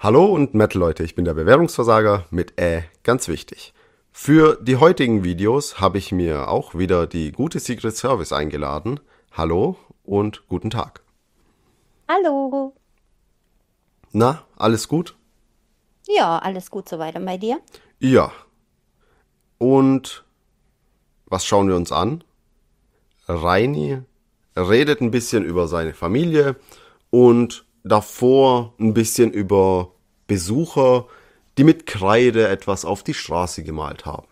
Hallo und Metal-Leute, ich bin der Bewerbungsversager mit ganz wichtig. Für die heutigen Videos habe ich mir auch wieder die gute Secret Service eingeladen. Hallo und guten Tag. Hallo. Na, alles gut? Ja, alles gut soweit. Und bei dir? Ja. Und was schauen wir uns an? Reini redet ein bisschen über seine Familie und davor ein bisschen über Besucher, die mit Kreide etwas auf die Straße gemalt haben.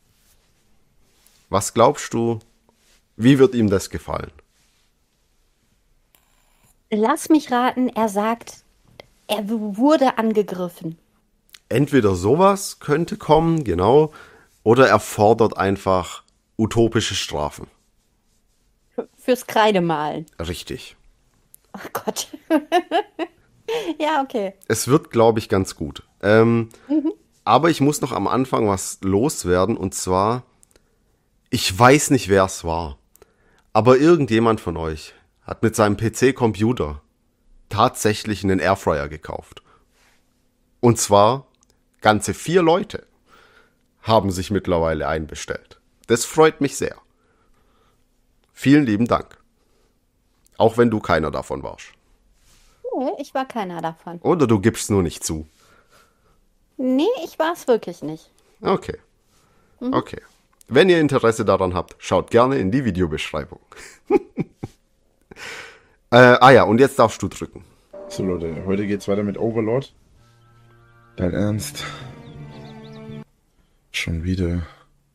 Was glaubst du, wie wird ihm das gefallen? Lass mich raten, er sagt, er wurde angegriffen. Entweder sowas könnte kommen, genau, oder er fordert einfach utopische Strafen. Fürs Kreidemalen. Richtig. Oh Gott. Ja, okay. Es wird, glaube ich, ganz gut. Mhm. Aber ich muss noch am Anfang was loswerden, und zwar, ich weiß nicht, wer es war, aber irgendjemand von euch hat mit seinem PC-Computer tatsächlich einen Airfryer gekauft. Und zwar ganze 4 Leute haben sich mittlerweile einbestellt. Das freut mich sehr. Vielen lieben Dank. Auch wenn du keiner davon warst. Nee, ich war keiner davon. Oder du gibst nur nicht zu. Nee, ich war es wirklich nicht. Okay, Mhm. okay. Wenn ihr Interesse daran habt, schaut gerne in die Videobeschreibung. Ja, und jetzt darfst du drücken. So Leute, heute geht's weiter mit Overlord. Dein Ernst? Schon wieder.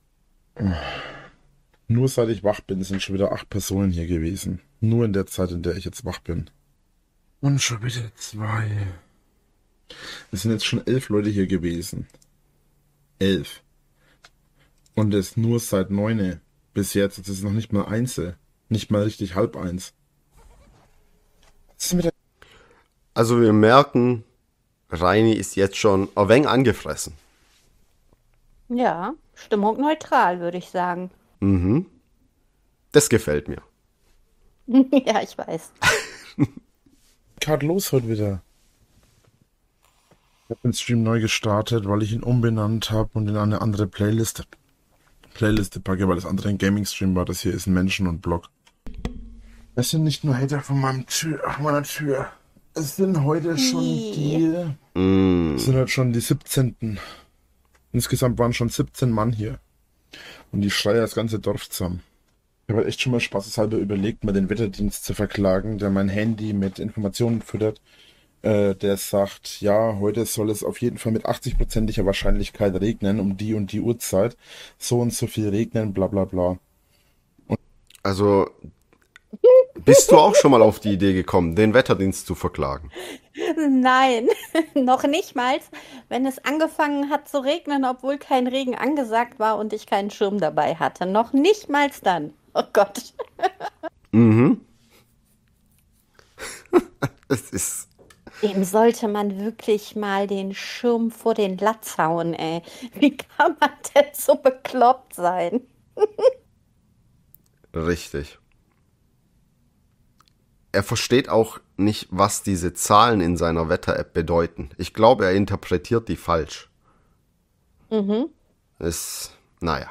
Nur seit ich wach bin, sind schon wieder 8 Personen hier gewesen. Nur in der Zeit, in der ich jetzt wach bin. Und schon wieder 2. Es sind jetzt schon 11 Leute hier gewesen. 11. Und es nur seit 9 bis jetzt. Es ist noch nicht mal 1. Nicht mal richtig halb 1. Was ist mit der... Also wir merken, Reini ist jetzt schon ein wenig angefressen. Ja, Stimmung neutral, würde ich sagen. Das gefällt mir. Ja, ich weiß. Gerade los heute wieder? Ich habe den Stream neu gestartet, weil ich ihn umbenannt habe und in eine andere Playliste packe, weil das andere ein Gaming-Stream war. Das hier ist ein Menschen- und Blog. Es sind nicht nur Hater von meiner Tür. Es sind heute schon Ih. Es sind heute schon die 17. Insgesamt waren schon 17 Mann hier. Und die schreien das ganze Dorf zusammen. Ich habe halt echt schon mal spaßeshalber überlegt, mal den Wetterdienst zu verklagen, der mein Handy mit Informationen füttert. Der sagt, ja, heute soll es auf jeden Fall mit 80%iger Wahrscheinlichkeit regnen, um die und die Uhrzeit. So und so viel regnen, bla bla bla. Also bist du auch schon mal auf die Idee gekommen, den Wetterdienst zu verklagen? Nein, noch nicht mal, wenn es angefangen hat zu regnen, obwohl kein Regen angesagt war und ich keinen Schirm dabei hatte. Noch nicht mal dann. Oh Gott. Es ist, Dem sollte man wirklich mal den Schirm vor den Latz hauen, ey. Wie kann man denn so bekloppt sein? richtig. Er versteht auch nicht, was diese Zahlen in seiner Wetter-App bedeuten. Ich glaube, er interpretiert die falsch. Mhm. Naja.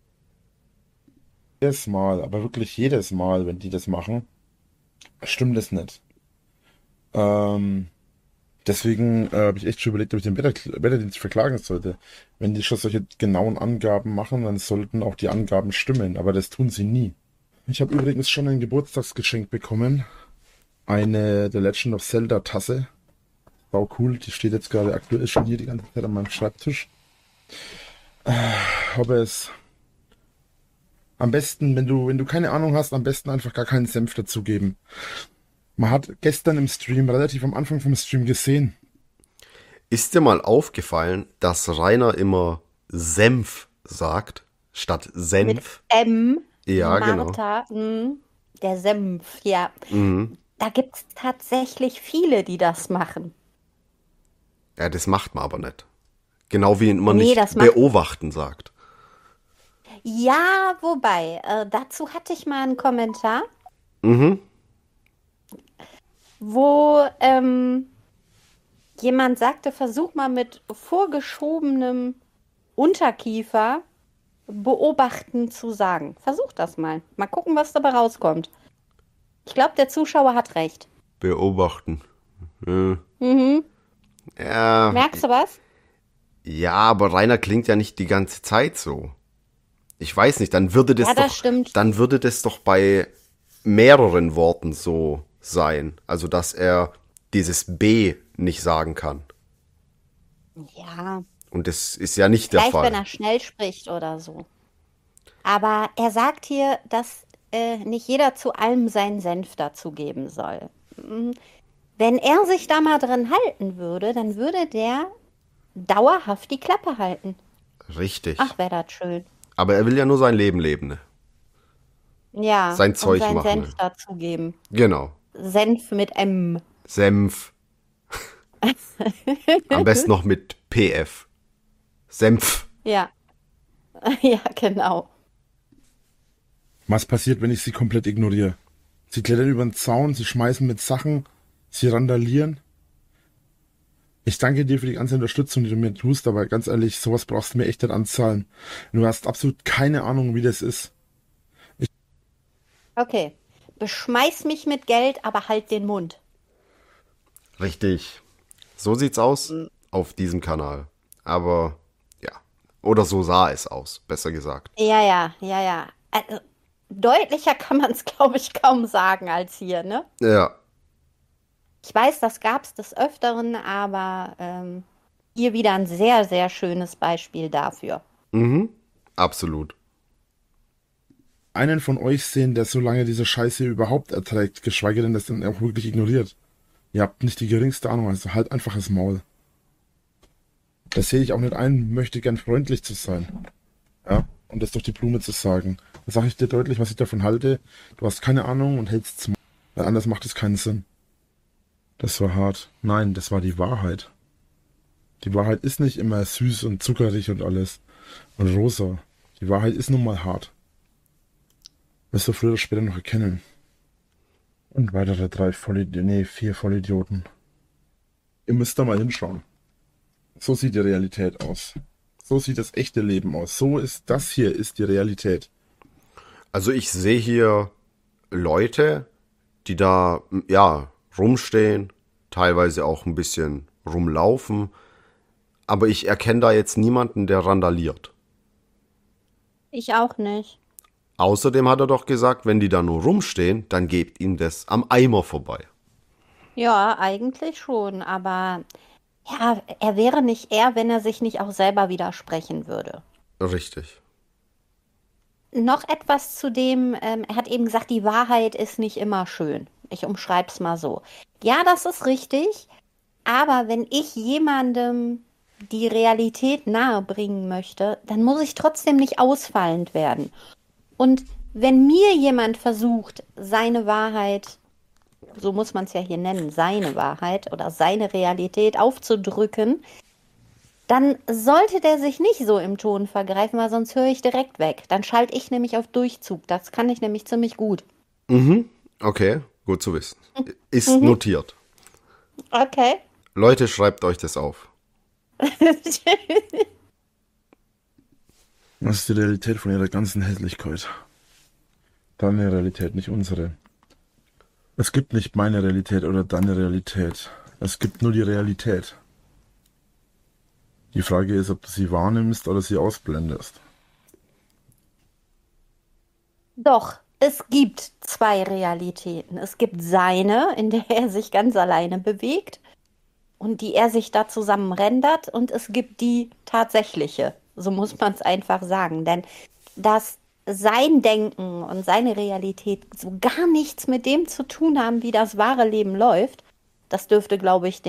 Jedes Mal, aber wirklich jedes Mal, wenn die das machen, stimmt es nicht. Ähm, Deswegen habe ich echt schon überlegt, ob ich den Wetterdienst verklagen sollte. Wenn die schon solche genauen Angaben machen, dann sollten auch die Angaben stimmen, aber das tun sie nie. Ich habe übrigens schon ein Geburtstagsgeschenk bekommen. Eine The Legend of Zelda Tasse. Wow, cool. Die steht jetzt gerade aktuell schon hier die ganze Zeit an meinem Schreibtisch. Aber es am besten, wenn du keine Ahnung hast, am besten einfach gar keinen Senf dazugeben. Man hat gestern im Stream, relativ am Anfang vom Stream gesehen. Ist dir mal aufgefallen, dass Rainer immer Senf sagt, statt Mit Senf? M wie Ja, genau. Martha, der Senf, ja. Da gibt es tatsächlich viele, die das machen. Ja, das macht man aber nicht. Genau wie man Nee, nicht das macht. beobachten sagt. Ja, wobei, dazu hatte ich mal einen Kommentar, wo Jemand sagte, versuch mal mit vorgeschobenem Unterkiefer beobachten zu sagen. Versuch das mal. Mal gucken, was dabei rauskommt. Ich glaube, der Zuschauer hat recht. Beobachten. Ja. Mhm. Ja, Merkst du was? ja, aber Rainer klingt ja nicht die ganze Zeit so. Ich weiß nicht, Ja, das stimmt. dann würde das doch bei mehreren Worten so sein. Also, dass er dieses B nicht sagen kann. Ja, Und das ist ja nicht der vielleicht, wenn Fall. er schnell spricht oder so. Aber er sagt hier, dass nicht jeder zu allem seinen Senf dazugeben soll. Mm, Wenn er sich da mal drin halten würde, dann würde der dauerhaft die Klappe halten. Richtig. Ach, wäre das schön. Aber er will ja nur sein Leben leben, ne? Ja, Sein und Zeug seinen machen, Senf ne? dazugeben. Genau. Senf mit M. Senf. Am besten noch mit PF. Senf. Ja, ja, genau. Was passiert, wenn ich sie komplett ignoriere? Sie klettern über den Zaun, sie schmeißen mit Sachen, sie randalieren. Ich danke dir für die ganze Unterstützung, die du mir tust, aber ganz ehrlich, sowas brauchst du mir echt nicht anzahlen. Du hast absolut keine Ahnung, wie das ist. Okay. Beschmeiß mich mit Geld, aber halt den Mund. Richtig. So sieht's aus auf diesem Kanal. Aber ja. Oder so sah es aus, besser gesagt. Ja, ja, ja, ja. Also, deutlicher kann man es, glaube ich, kaum sagen als hier, ne? Ja. Ich weiß, das gab es des Öfteren, aber hier wieder ein sehr, sehr schönes Beispiel dafür. Absolut. Einen von euch sehen, der so lange diese Scheiße überhaupt erträgt, geschweige denn das dann auch wirklich ignoriert. Ihr habt nicht die geringste Ahnung, also halt einfach das Maul. Das sehe ich auch nicht ein, möchte gern freundlich zu sein. Ja, und das durch die Blume zu sagen. Da sage ich dir deutlich, was ich davon halte. Du hast keine Ahnung und hältst zum Maul. Weil anders macht es keinen Sinn. Das war hart. Nein, das war die Wahrheit. Die Wahrheit ist nicht immer süß und zuckerig und alles. Und rosa. Die Wahrheit ist nun mal hart. Wirst du früher oder später noch erkennen. Und weitere 4 Vollidioten. Ihr müsst da mal hinschauen. So sieht die Realität aus. So sieht das echte Leben aus. Das hier ist die Realität. Also ich sehe hier Leute, die da, ja, rumstehen, teilweise auch ein bisschen rumlaufen. Aber ich erkenne da jetzt niemanden, der randaliert. Ich auch nicht. Außerdem hat er doch gesagt, wenn die da nur rumstehen, dann gebt ihm das am Eimer vorbei. Ja, eigentlich schon, aber ja, er wäre nicht er, wenn er sich nicht auch selber widersprechen würde. Richtig. Noch etwas zu dem, er hat eben gesagt, die Wahrheit ist nicht immer schön. Ich umschreibe es mal so. Ja, das ist richtig, aber wenn ich jemandem die Realität nahebringen möchte, dann muss ich trotzdem nicht ausfallend werden. Und wenn mir jemand versucht, seine Wahrheit, so muss man es ja hier nennen, seine Wahrheit oder seine Realität aufzudrücken, dann sollte der sich nicht so im Ton vergreifen, weil sonst höre ich direkt weg. Dann schalte ich nämlich auf Durchzug. Das kann ich nämlich ziemlich gut. Okay, gut zu wissen. Ist notiert. Okay. Leute, schreibt euch das auf. Das ist die Realität von ihrer ganzen Hässlichkeit. Deine Realität, nicht unsere. Es gibt nicht meine Realität oder deine Realität. Es gibt nur die Realität. Die Frage ist, ob du sie wahrnimmst oder sie ausblendest. Doch, es gibt zwei Realitäten. Es gibt seine, in der er sich ganz alleine bewegt und die er sich da zusammen rendert, und es gibt die tatsächliche. So muss man es einfach sagen. Denn dass sein Denken und seine Realität so gar nichts mit dem zu tun haben, wie das wahre Leben läuft, das dürfte, glaube ich,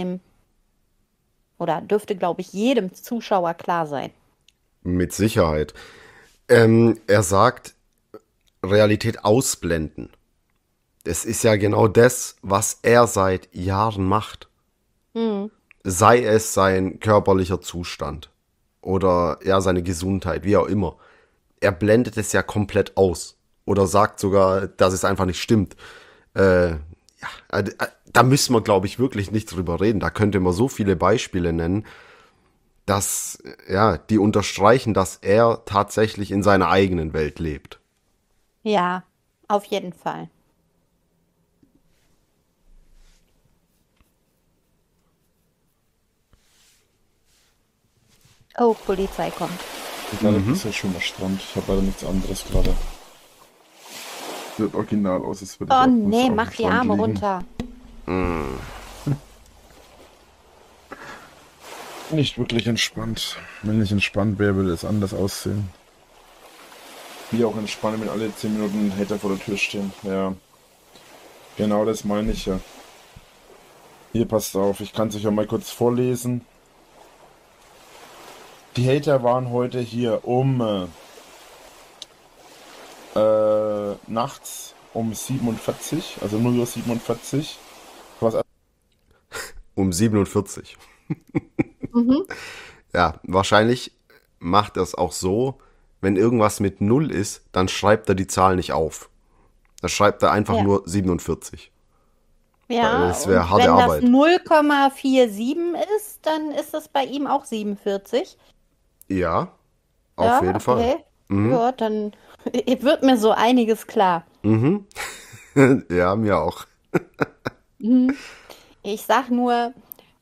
jedem Zuschauer klar sein. Mit Sicherheit. Er sagt, Realität ausblenden. Das ist ja genau das, was er seit Jahren macht. Sei es sein körperlicher Zustand oder ja, seine Gesundheit, wie auch immer. Er blendet es ja komplett aus oder sagt sogar, dass es einfach nicht stimmt. Ja, Da müssen wir, glaube ich, wirklich nicht drüber reden. Da könnte man so viele Beispiele nennen, dass, ja, die unterstreichen, dass er tatsächlich in seiner eigenen Welt lebt. Ja, auf jeden Fall. Oh, Polizei kommt. Gerade ist ja schon mal Strand. Ich habe leider nichts anderes gerade. Sieht original aus, als würde ich Oh auf nee, dem mach die Strand Arme liegen. runter. Nicht wirklich entspannt. Wenn ich entspannt wäre, würde es anders aussehen. Wie auch entspannen, wenn alle 10 Minuten Hater vor der Tür stehen. Ja, genau das meine ich ja. Hier, passt auf, ich kann es euch ja mal kurz vorlesen. Die Hater waren heute hier um nachts um 47, also 0:47 Uhr. Was Um 47. Mhm. Ja, wahrscheinlich macht er es auch so, wenn irgendwas mit 0 ist, dann schreibt er die Zahl nicht auf. Da schreibt er einfach Ja. nur 47. Ja, Das wäre und harte wenn Arbeit. das 0,47 ist, dann ist das bei ihm auch 47. Ja, auf Ja, jeden Fall. okay. Ja, dann wird mir so einiges klar. Ja, mir auch. Ich sag nur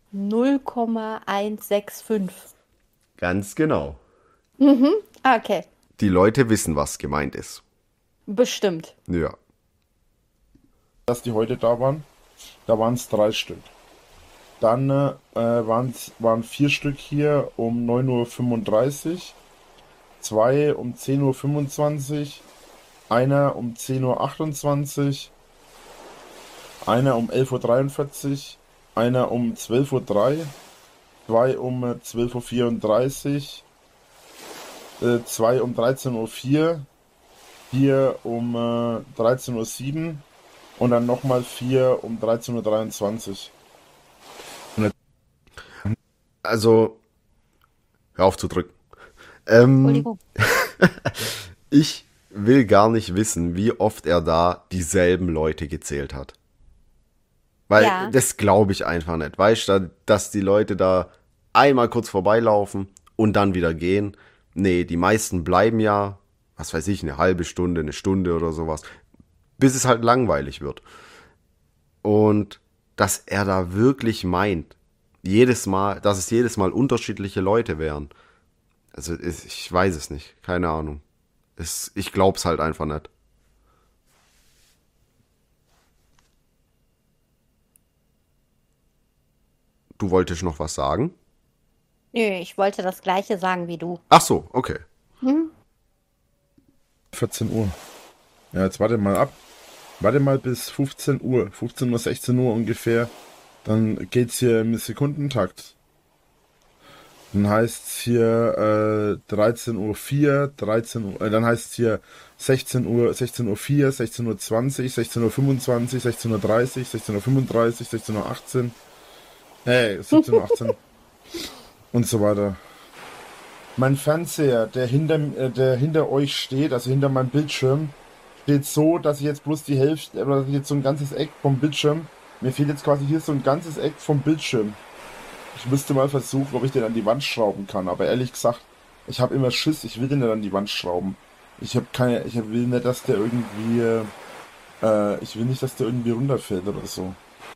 0,165. Ganz genau. Okay, Die Leute wissen, was gemeint ist. bestimmt. Ja. dass die heute da waren, da waren es 3 Stück. Dann waren 4 Stück hier um 9:35 Uhr, 2 um 10:25 Uhr, einer um 10:28 Uhr, einer um 11:43 Uhr, einer um 12:03 Uhr, 2 um 12:34 Uhr, 2 um 13:04 Uhr, 4 um 13:07 Uhr und dann nochmal 4 um 13:23 Uhr. Also, hör auf zu drücken. Entschuldigung. Ich will gar nicht wissen, wie oft er da dieselben Leute gezählt hat. Weil Ja. das glaube ich einfach nicht. Weißt du, dass die Leute da einmal kurz vorbeilaufen und dann wieder gehen. Nee, die meisten bleiben ja, was weiß ich, eine halbe Stunde, eine Stunde oder sowas, bis es halt langweilig wird. Und dass er da wirklich meint, jedes Mal, dass es jedes Mal unterschiedliche Leute wären. Also ich weiß es nicht, keine Ahnung. Ich glaub's halt einfach nicht. Du wolltest noch was sagen? Nö, ich wollte das Gleiche sagen wie du. Ach so, okay. 14 Uhr. Ja, jetzt warte mal ab. Warte mal bis 15 Uhr. 15 Uhr, 16 Uhr ungefähr. Dann geht's hier im Sekundentakt. Dann heißt's hier 13:04 Uhr, 13 Uhr, dann heißt's hier 16 Uhr, 16:04 Uhr, 16:20 Uhr, 16:25 Uhr, 16:30 Uhr, 16:35 Uhr, 16:18 Uhr, 17:18 Uhr und so weiter. Mein Fernseher, der hinter euch steht, also hinter meinem Bildschirm, steht so, dass ich jetzt bloß die Hälfte, oder dass ich jetzt so ein ganzes Eck vom Bildschirm, mir fehlt jetzt quasi hier so ein ganzes Eck vom Bildschirm. Ich müsste mal versuchen, ob ich den an die Wand schrauben kann, aber ehrlich gesagt, ich habe immer Schiss, ich will den nicht an die Wand schrauben. Ich will nicht, dass der irgendwie, ich will nicht, dass der irgendwie runterfällt oder so.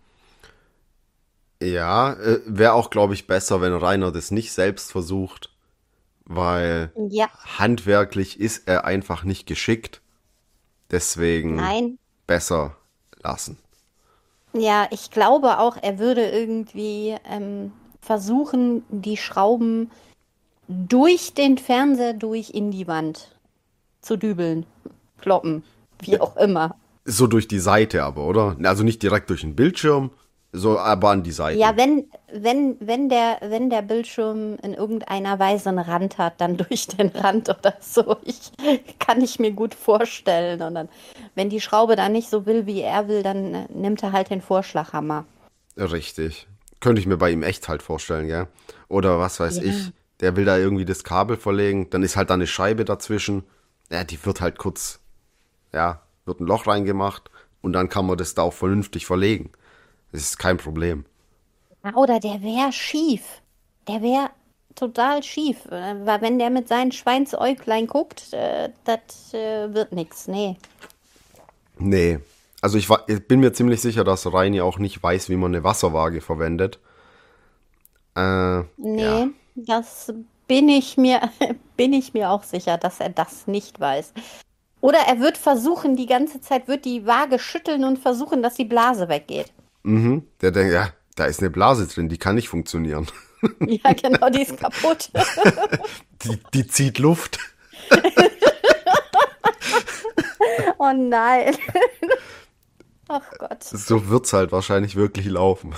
Ja, wäre auch, glaube ich, besser, wenn Rainer das nicht selbst versucht, weil Ja, handwerklich ist er einfach nicht geschickt. Deswegen nein. besser lassen. Ja, ich glaube auch, er würde irgendwie versuchen, die Schrauben durch den Fernseher durch in die Wand zu dübeln, kloppen, wie auch immer. So durch die Seite aber, oder? Also nicht direkt durch den Bildschirm, so aber an die Seite. Ja, wenn der Bildschirm in irgendeiner Weise einen Rand hat, dann durch den Rand oder so. Kann ich mir gut vorstellen. Und dann, wenn die Schraube dann nicht so will, wie er will, dann nimmt er halt den Vorschlaghammer. Richtig. Könnte ich mir bei ihm echt halt vorstellen, gell? Oder was weiß Ja. ich, der will da irgendwie das Kabel verlegen, dann ist halt da eine Scheibe dazwischen. Ja, die wird halt kurz, ja, wird ein Loch reingemacht und dann kann man das da auch vernünftig verlegen. Das ist kein Problem. Oder der wäre schief. Der wäre total schief. Weil wenn der mit seinen Schweinsäuglein guckt, das wird nix. Nee. Nee. Also ich bin mir ziemlich sicher, dass Reini auch nicht weiß, wie man eine Wasserwaage verwendet. Ja. Nee, das bin ich mir, bin ich mir auch sicher, dass er das nicht weiß. Oder er wird versuchen, die ganze Zeit wird die Waage schütteln und versuchen, dass die Blase weggeht. Mhm. Der denkt, ja, da ist eine Blase drin, die kann nicht funktionieren. Ja, genau, die ist kaputt. Die zieht Luft. Oh nein. Ach Gott. So wird's halt wahrscheinlich wirklich laufen.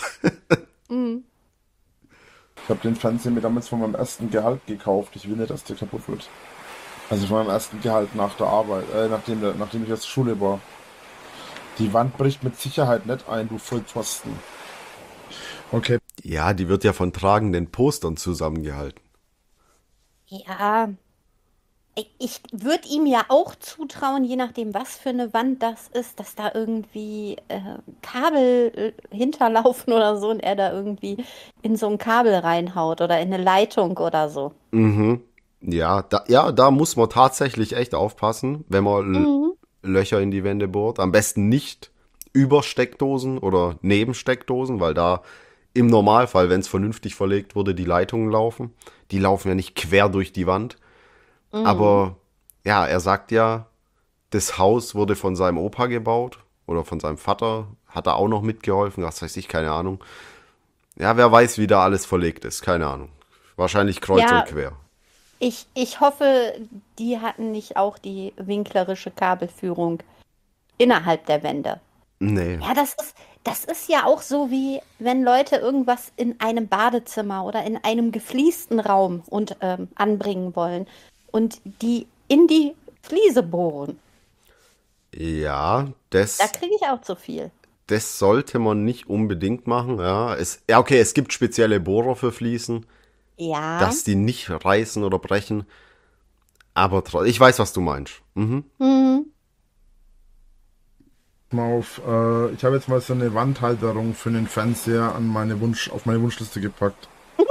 Ich habe den Fernseher mir damals von meinem ersten Gehalt gekauft. Ich will nicht, dass der kaputt wird. Also von meinem ersten Gehalt nach der Arbeit, nachdem ich aus der Schule war. Die Wand bricht mit Sicherheit nicht ein, du Vollpfosten. Okay. Ja, die wird ja von tragenden Postern zusammengehalten. Ja, ich würde ihm ja auch zutrauen, je nachdem, was für eine Wand das ist, dass da irgendwie Kabel hinterlaufen oder so und er da irgendwie in so ein Kabel reinhaut oder in eine Leitung oder so. Da muss man tatsächlich echt aufpassen, wenn man Löcher in die Wände bohrt. Am besten nicht über Steckdosen oder neben Steckdosen, weil da im Normalfall, wenn es vernünftig verlegt wurde, die Leitungen laufen. Die laufen ja nicht quer durch die Wand. Aber ja, er sagt ja, das Haus wurde von seinem Opa gebaut oder von seinem Vater, hat er auch noch mitgeholfen, was weiß ich, keine Ahnung. Ja, wer weiß, wie da alles verlegt ist, keine Ahnung. Wahrscheinlich kreuz Ja, und quer. ich hoffe, die hatten nicht auch die winklerische Kabelführung innerhalb der Wände. Nee. Ja, das ist ja auch so, wie wenn Leute irgendwas in einem Badezimmer oder in einem gefliesten Raum anbringen wollen und die in die Fliese bohren. Ja, Da kriege ich auch zu viel. das sollte man nicht unbedingt machen. Ja, okay, es gibt spezielle Bohrer für Fliesen, Ja. dass die nicht reißen oder brechen. Aber ich weiß, was du meinst. Mhm. Hm. Ich habe jetzt mal so eine Wandhalterung für den Fernseher auf meine Wunschliste gepackt.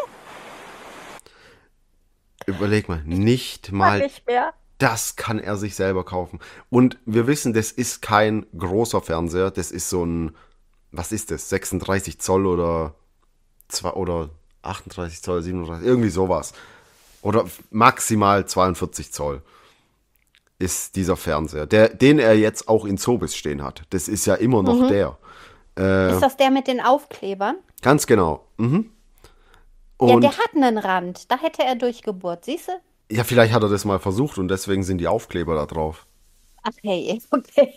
Überleg mal, nicht Kann mal nicht mehr. das kann er sich selber kaufen. Und wir wissen, das ist kein großer Fernseher. Das ist so ein, was ist das? 36 Zoll oder 38 Zoll, 37, irgendwie sowas. Oder maximal 42 Zoll ist dieser Fernseher, den er jetzt auch in Zobis stehen hat. Das ist ja immer noch der. Ist das der mit den Aufklebern? Ganz genau. Ja, Und der hat einen Rand. Da hätte er durchgebohrt. Siehst du? ja, vielleicht hat er das mal versucht und deswegen sind die Aufkleber da drauf. Ach hey, okay.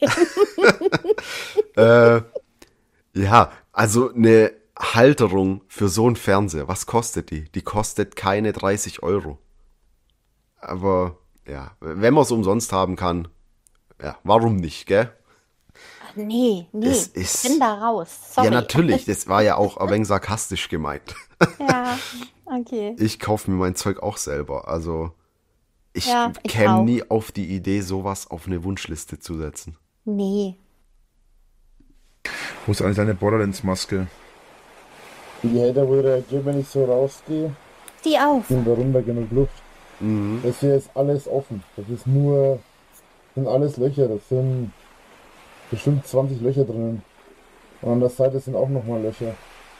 Ja, also eine Halterung für so einen Fernseher, was kostet die? Die kostet keine 30 Euro. Aber ja, wenn man es umsonst haben kann, ja, warum nicht, gell? Nee, Es ich ist, bin da raus. ja Sorry. natürlich, das war ja auch ein wenig sarkastisch gemeint. Ja, okay. Ich kaufe mir mein Zeug auch selber, also ich Ja, ich käme auch. nie auf die Idee, sowas auf eine Wunschliste zu setzen. Nee. Wo ist eigentlich deine Borderlands-Maske? Wie die Hater wohl reagieren, wenn ich so rausgehe? Zieh auf. Sind da runter genug Luft? Das hier ist alles offen. Sind alles Löcher. Das sind bestimmt 20 Löcher drinnen. Und an der Seite sind auch nochmal Löcher.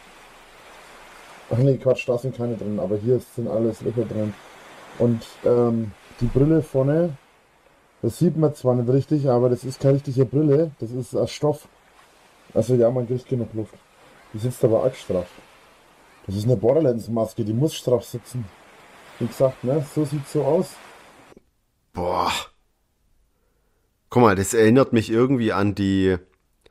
Ach nee, Quatsch, da sind keine drin, aber hier sind alles Löcher drin. Und die Brille vorne, das sieht man zwar nicht richtig, aber das ist keine richtige Brille, das ist aus Stoff. Also ja, man kriegt genug Luft. Die sitzt aber arg straff. Das ist eine Borderlands-Maske, die muss straff sitzen. Wie gesagt, ne, so sieht's so aus. Boah. Guck mal, das erinnert mich irgendwie an die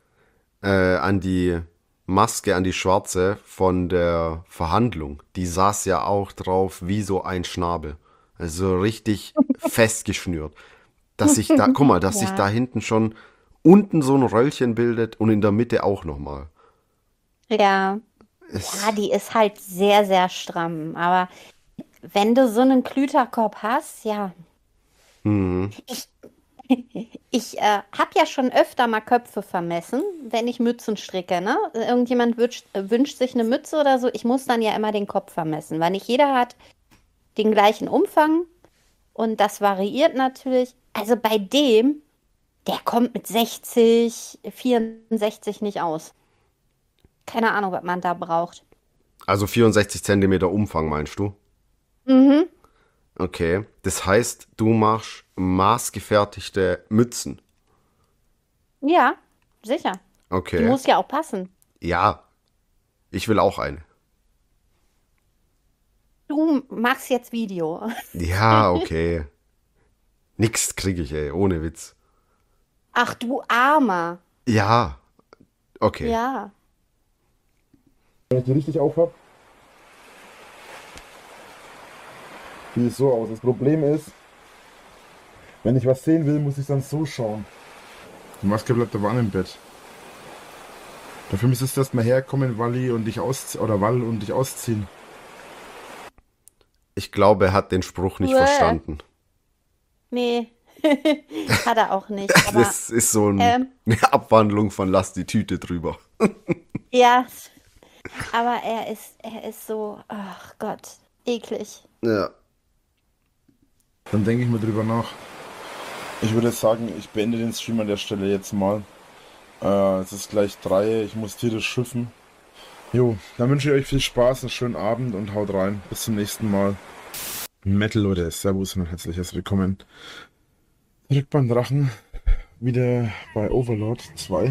Maske, an die schwarze von der Verhandlung. Die saß ja auch drauf wie so ein Schnabel. Also richtig festgeschnürt. Dass sich Ja. da hinten schon unten so ein Röllchen bildet und in der Mitte auch nochmal. Ja. Es, Ja, die ist halt sehr, sehr stramm. Aber wenn du so einen Klüterkopf hast, ja. Ich, Ich habe ja schon öfter mal Köpfe vermessen, wenn ich Mützen stricke, ne? Irgendjemand wünscht sich eine Mütze oder so. Ich muss dann ja immer den Kopf vermessen, weil nicht jeder hat den gleichen Umfang und das variiert natürlich. Also bei dem, der kommt mit 60, 64 nicht aus. Keine Ahnung, was man da braucht. Also 64 Zentimeter Umfang, meinst du? Mhm. Okay. Das heißt, du machst maßgefertigte Mützen. Ja, sicher. Die Okay. muss ja auch passen. Ja, ich will auch eine. Du machst jetzt Video. Ja, okay. Nix krieg ich, ey, ohne Witz. Ach du Armer. Ja, okay. Ja. Wenn ich die richtig aufhab, sieht es so aus. Das Problem ist, wenn ich was sehen will, muss ich dann so schauen. Die Maske bleibt aber an im Bett. Dafür müsstest du erstmal herkommen, Wally und dich Wall und dich ausziehen. Ich glaube, er hat den Spruch nicht Uäh. verstanden. Nee, hat er auch nicht. Aber Das ist so ähm, eine Abwandlung von Lass die Tüte drüber. ja, aber er ist so, ach Gott, eklig. Ja. Dann denke ich mir drüber nach. Ich würde sagen, ich beende den Stream an der Stelle jetzt mal. Es ist gleich 3, ich muss tierisch schiffen. Jo, dann wünsche ich euch viel Spaß, einen schönen Abend und haut rein. Bis zum nächsten Mal. Metal Leute, Servus und herzliches Willkommen. Zurück beim Drachen. Wieder bei Overlord 2.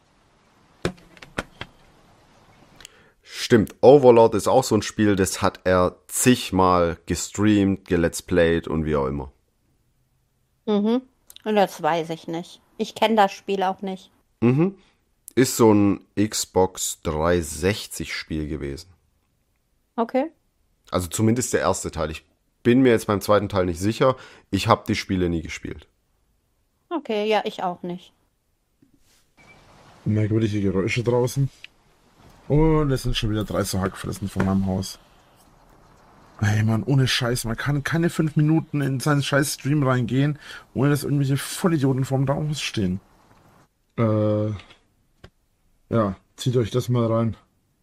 Stimmt, Overlord ist auch so ein Spiel, das hat er zigmal gestreamt, geletsplayt und wie auch immer. Mhm. Und das weiß ich nicht. Ich kenne das Spiel auch nicht. Ist so ein Xbox 360 Spiel gewesen. Okay. Also zumindest der erste Teil. Ich bin mir jetzt beim zweiten Teil nicht sicher. Ich habe die Spiele nie gespielt. Okay, ja, ich auch nicht. Merkwürdige Geräusche draußen. Und es sind schon wieder 3 so Hackfressen von meinem Haus. Ey Mann, ohne Scheiß, man kann keine 5 Minuten in seinen scheiß Stream reingehen, ohne dass irgendwelche Vollidioten vorm Haus stehen. Ja, zieht euch das mal rein.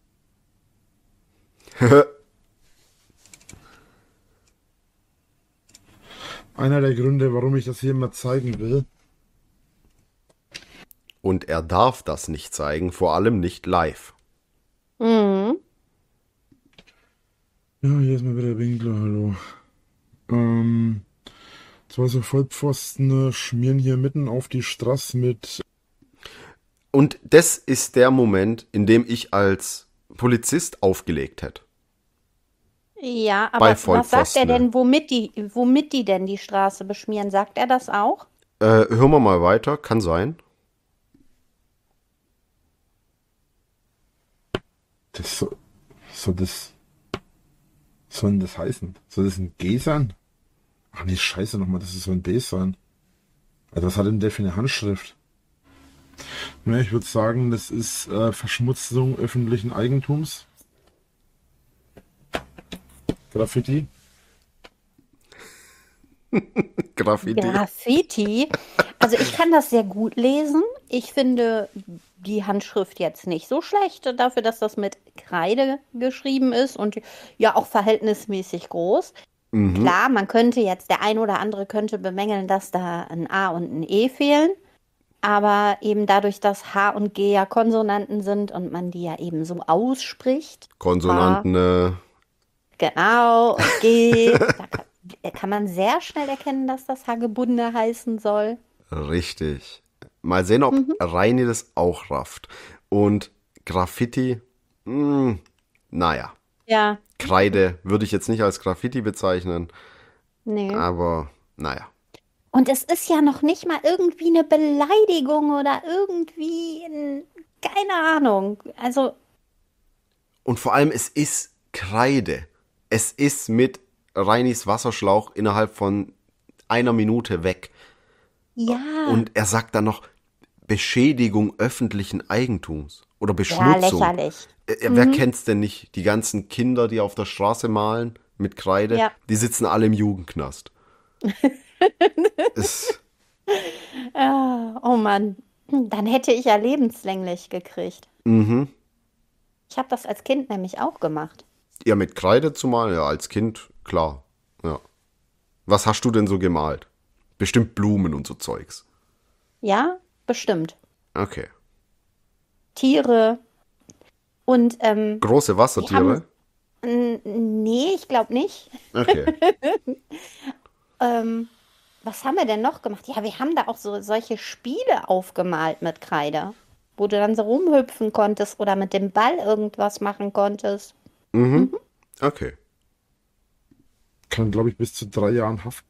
Einer der Gründe, warum ich das hier mal zeigen will. Und er darf das nicht zeigen, vor allem nicht live. Mhm. Ja, hier ist mal wieder Winkler, hallo. Zwei so Vollpfosten schmieren hier mitten auf die Straße mit. Und das ist der Moment, in dem ich als Polizist aufgelegt hätte. Ja, Bei aber was Vollpfosten, sagt er ne? denn, womit die denn die Straße beschmieren? Sagt er das auch? Hören wir mal weiter, kann sein. Das soll denn das heißen? Soll das ein G sein? Ach nee, scheiße nochmal, das ist so ein B sein. Also was hat denn der für eine Handschrift? Ja, ich würde sagen, das ist Verschmutzung öffentlichen Eigentums. Graffiti. Graffiti. Graffiti. Also ich kann das sehr gut lesen. Ich finde die Handschrift jetzt nicht so schlecht, dafür, dass das mit Kreide geschrieben ist und ja auch verhältnismäßig groß. Klar, man könnte jetzt, der ein oder andere könnte bemängeln, dass da ein A und ein E fehlen. Aber eben dadurch, dass H und G ja Konsonanten sind und man die ja eben so ausspricht. Konsonanten. Genau, und G. Da kann man sehr schnell erkennen, dass das Hagebunde heißen soll. Richtig. Mal sehen, ob Reini das auch rafft. Und Graffiti, naja. Ja, Kreide würde ich jetzt nicht als Graffiti bezeichnen, nee. aber naja. Und es ist ja noch nicht mal irgendwie eine Beleidigung oder irgendwie, keine Ahnung. Also, Und vor allem, es ist Kreide. Es ist mit Reinis Wasserschlauch innerhalb von 1 Minute weg. ja. Und er sagt dann noch Beschädigung öffentlichen Eigentums oder Ja, Beschmutzung. lächerlich. Wer kennt's denn nicht? Die ganzen Kinder, die auf der Straße malen mit Kreide, Ja. die sitzen alle im Jugendknast. Oh Mann, dann hätte ich ja lebenslänglich gekriegt. Mhm. Ich habe das als Kind nämlich auch gemacht. Ja, mit Kreide zumal, ja, als Kind, klar. Ja. Was hast du denn so gemalt? Bestimmt Blumen und so Zeugs. Ja, bestimmt. Okay. Tiere und Große wir haben, Wassertiere? nee, ich glaube nicht. Okay. Ähm, Was haben wir denn noch gemacht? Ja, wir haben da auch so solche Spiele aufgemalt mit Kreide, wo du dann so rumhüpfen konntest oder mit dem Ball irgendwas machen konntest. Mhm. Mhm. Okay. Kann, glaube ich, bis zu 3 Jahren Haft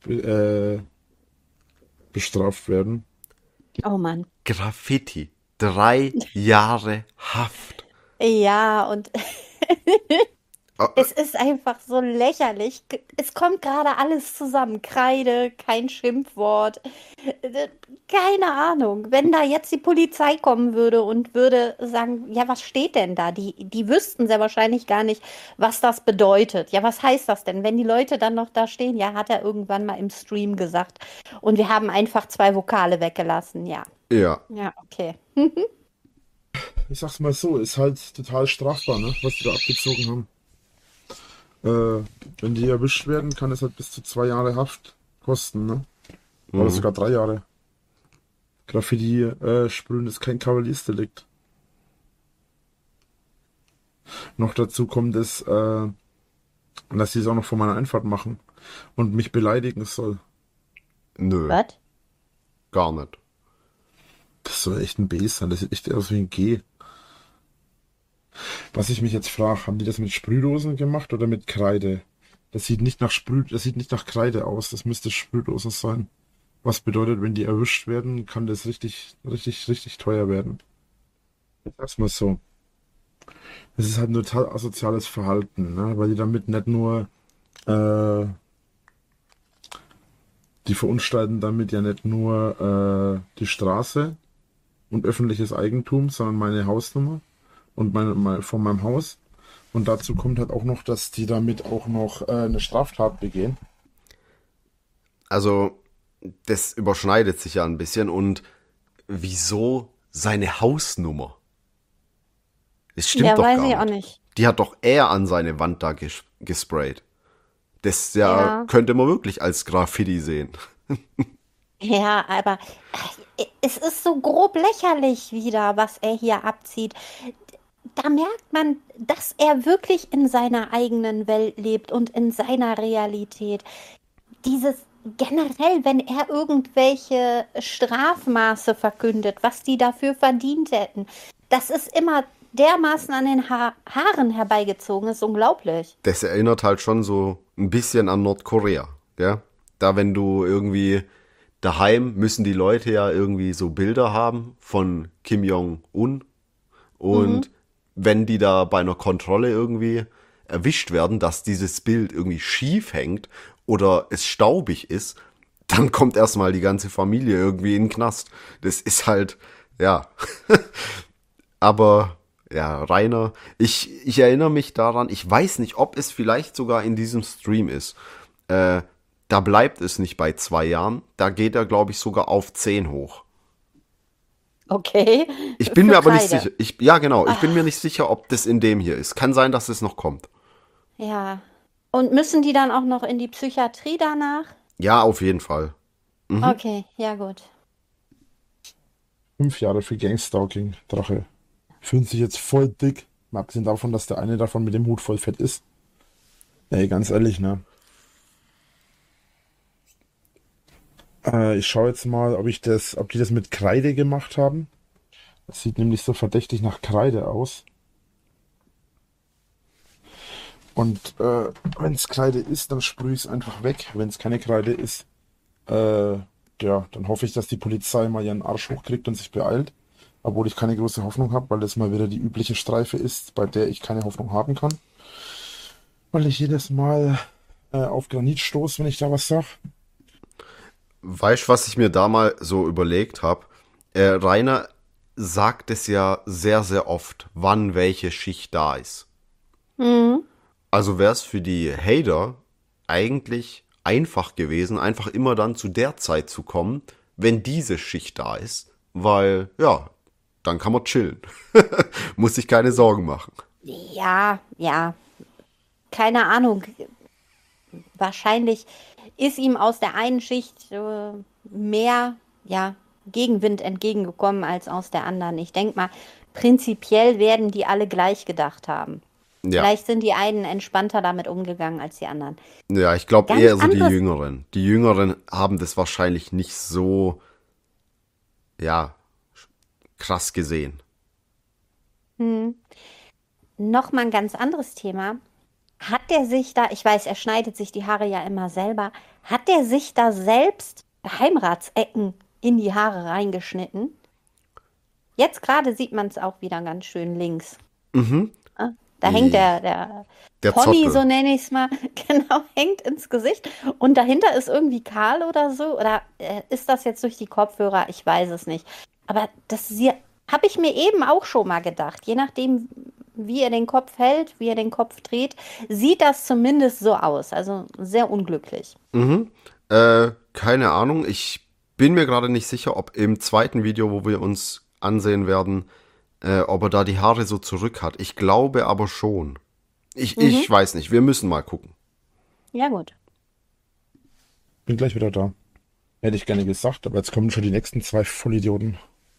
bestraft werden. Oh Mann. Graffiti. 3 Jahre Haft. Ja, und Ah, es ist einfach so lächerlich. Es kommt gerade alles zusammen. Kreide, kein Schimpfwort. Keine Ahnung. Wenn da jetzt die Polizei kommen würde und würde sagen, ja, was steht denn da? Die wüssten sehr wahrscheinlich gar nicht, was das bedeutet. Ja, was heißt das denn? Wenn die Leute dann noch da stehen, ja, hat er irgendwann mal im Stream gesagt. Und wir haben einfach zwei Vokale weggelassen. Ja. ja. Ja, okay. Ich sag's mal so, ist halt total strafbar, ne, was die da abgezogen haben. Wenn die erwischt werden, kann es halt bis zu 2 Jahre Haft kosten, ne? Oder sogar 3 Jahre. Graffiti sprühen ist kein Kavaliersdelikt. Noch dazu kommt es, dass sie es auch noch vor meiner Einfahrt machen und mich beleidigen soll. Nö, Was? gar nicht. Das soll echt ein B sein, das sieht echt aus wie ein G. Was ich mich jetzt frage, haben die das mit Sprühdosen gemacht oder mit Kreide? Das sieht nicht nach Kreide aus, das müsste Sprühdosen sein. Was bedeutet, wenn die erwischt werden, kann das richtig, richtig, richtig teuer werden. Ich sag's mal so. Es ist halt ein total asoziales Verhalten, ne? Weil die damit nicht nur, äh, die verunstalten damit ja nicht nur die Straße und öffentliches Eigentum, sondern meine Hausnummer und von meinem Haus. Und dazu kommt halt auch noch, dass die damit auch noch eine Straftat begehen. Also, das überschneidet sich ja ein bisschen. Und wieso seine Hausnummer? Das stimmt Ja, doch weiß gar ich auch nicht. nicht. Die hat doch er an seine Wand da gesprayt. Das ja Ja. könnte man wirklich als Graffiti sehen. Ja, aber es ist so grob lächerlich wieder, was er hier abzieht. Da merkt man, dass er wirklich in seiner eigenen Welt lebt und in seiner Realität. Dieses generell, wenn er irgendwelche Strafmaße verkündet, was die dafür verdient hätten, das ist immer dermaßen an den Haaren herbeigezogen, ist unglaublich. Das erinnert halt schon so ein bisschen an Nordkorea, ja? Da, wenn du irgendwie daheim müssen die Leute ja irgendwie so Bilder haben von Kim Jong-un und wenn die da bei einer Kontrolle irgendwie erwischt werden, dass dieses Bild irgendwie schief hängt oder es staubig ist, dann kommt erstmal die ganze Familie irgendwie in den Knast. Das ist halt, ja. Aber ja, Rainer, ich erinnere mich daran, ich weiß nicht, ob es vielleicht sogar in diesem Stream ist. Da bleibt es nicht bei 2 Jahren, da geht er, glaube ich, sogar auf 10 hoch. Okay. Ich bin Für mir aber nicht Kreide. sicher. Ja, genau, ich bin mir nicht sicher, ob das in dem hier ist. Kann sein, dass es noch kommt. Ja. Und müssen die dann auch noch in die Psychiatrie danach? Ja, auf jeden Fall. Okay, ja gut. 5 Jahre für Gangstalking, Drache. Fühlen sich jetzt voll dick. Mal abgesehen davon, dass der eine davon mit dem Hut voll fett ist. Ey, ganz ehrlich, ne? Ich schaue jetzt mal, ob die das mit Kreide gemacht haben. Das sieht nämlich so verdächtig nach Kreide aus. Und wenn es Kreide ist, dann sprühe ich es einfach weg. Wenn es keine Kreide ist, ja, dann hoffe ich, dass die Polizei mal ihren Arsch hochkriegt und sich beeilt. Obwohl ich keine große Hoffnung habe, weil das mal wieder die übliche Streife ist, bei der ich keine Hoffnung haben kann. Weil ich jedes Mal auf Granit stoße, wenn ich da was sag. Weißt du, was ich mir da mal so überlegt habe? Rainer sagt es ja sehr, sehr oft, wann welche Schicht da ist. Mhm. Also wäre es für die Hater eigentlich einfach gewesen, einfach immer dann zu der Zeit zu kommen, wenn diese Schicht da ist, weil, ja, dann kann man chillen. Muss sich keine Sorgen machen. Ja, ja, keine Ahnung. Wahrscheinlich ist ihm aus der einen Schicht mehr, ja, Gegenwind entgegengekommen als aus der anderen. Ich denke mal, prinzipiell werden die alle gleich gedacht haben. Ja, Vielleicht sind die einen entspannter damit umgegangen als die anderen. ja, ich glaube Ganz eher so die anderes. Jüngeren. Die Jüngeren haben das wahrscheinlich nicht so, ja, krass gesehen. Nochmal ein ganz anderes Thema. Hat der sich da, ich weiß, er schneidet sich die Haare ja immer selber, hat der sich da selbst Geheimratsecken in die Haare reingeschnitten? Jetzt gerade sieht man es auch wieder ganz schön links. Ah, da hängt der Der Pony, Zottel. so nenne ich es mal, genau, hängt ins Gesicht. Und dahinter ist irgendwie kahl oder so. Oder ist das jetzt durch die Kopfhörer? Ich weiß es nicht. Aber das habe ich mir eben auch schon mal gedacht. Je nachdem, wie er den Kopf hält, wie er den Kopf dreht, sieht das zumindest so aus. Also sehr unglücklich. Keine Ahnung. Ich bin mir gerade nicht sicher, ob im zweiten Video, wo wir uns ansehen werden, ob er da die Haare so zurück hat. Ich glaube aber schon. Ich weiß nicht. Wir müssen mal gucken. Ja, gut. Bin gleich wieder da. Hätte ich gerne gesagt, aber jetzt kommen schon die nächsten 2 Vollidioten.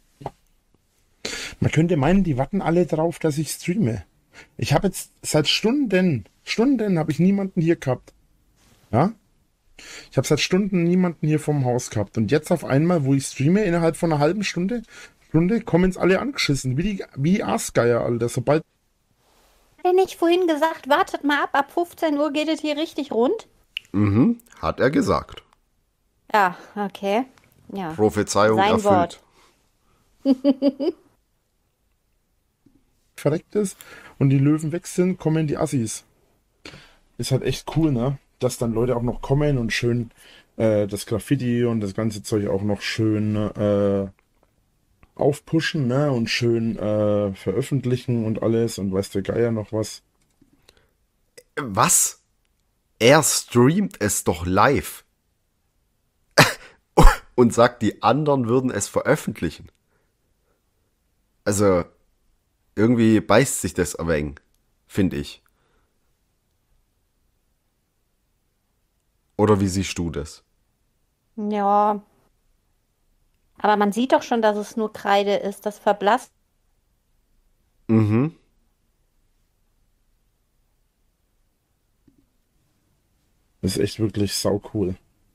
Man könnte meinen, die warten alle drauf, dass ich streame. Ich habe jetzt seit Stunden habe ich niemanden hier gehabt. Ja? Ich habe seit Stunden niemanden hier vom Haus gehabt. Und jetzt auf einmal, wo ich streame, innerhalb von einer halben Stunde kommen jetzt alle angeschissen. Wie die Aasgeier, Alter. Sobald. Hat er nicht vorhin gesagt, wartet mal ab 15 Uhr geht es hier richtig rund? Hat er gesagt. Ja, okay. Ja. Prophezeiung Sein erfüllt. Wort. verreckt ist und die Löwen weg sind, kommen die Assis. Ist halt echt cool, ne? Dass dann Leute auch noch kommen und schön das Graffiti und das ganze Zeug auch noch schön aufpushen, ne? Und schön veröffentlichen und alles und weiß der Geier noch was. Was? Er streamt es doch live. Und sagt, die anderen würden es veröffentlichen. Also, irgendwie beißt sich das ein wenig, finde ich. Oder wie siehst du das? Ja. Aber man sieht doch schon, dass es nur Kreide ist. Das verblasst. Mhm. Das ist echt wirklich sau cool.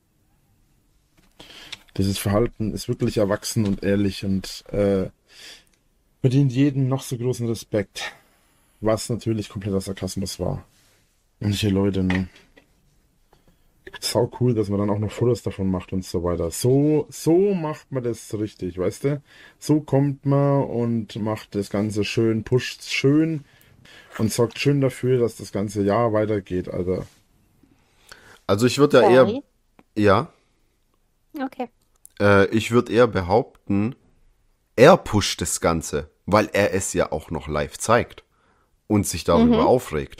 Dieses Verhalten ist wirklich erwachsen und ehrlich und verdient jeden noch so großen Respekt. Was natürlich kompletter Sarkasmus war. Manche Leute, ne? Sau cool, dass man dann auch noch Fotos davon macht und so weiter. So macht man das richtig, weißt du? So kommt man und macht das Ganze schön, pusht schön und sorgt schön dafür, dass das ganze Jahr weitergeht, Alter. Also ich würde ja eher, Sorry. ja, Okay. ich würde eher behaupten, er pusht das Ganze, weil er es ja auch noch live zeigt und sich darüber aufregt.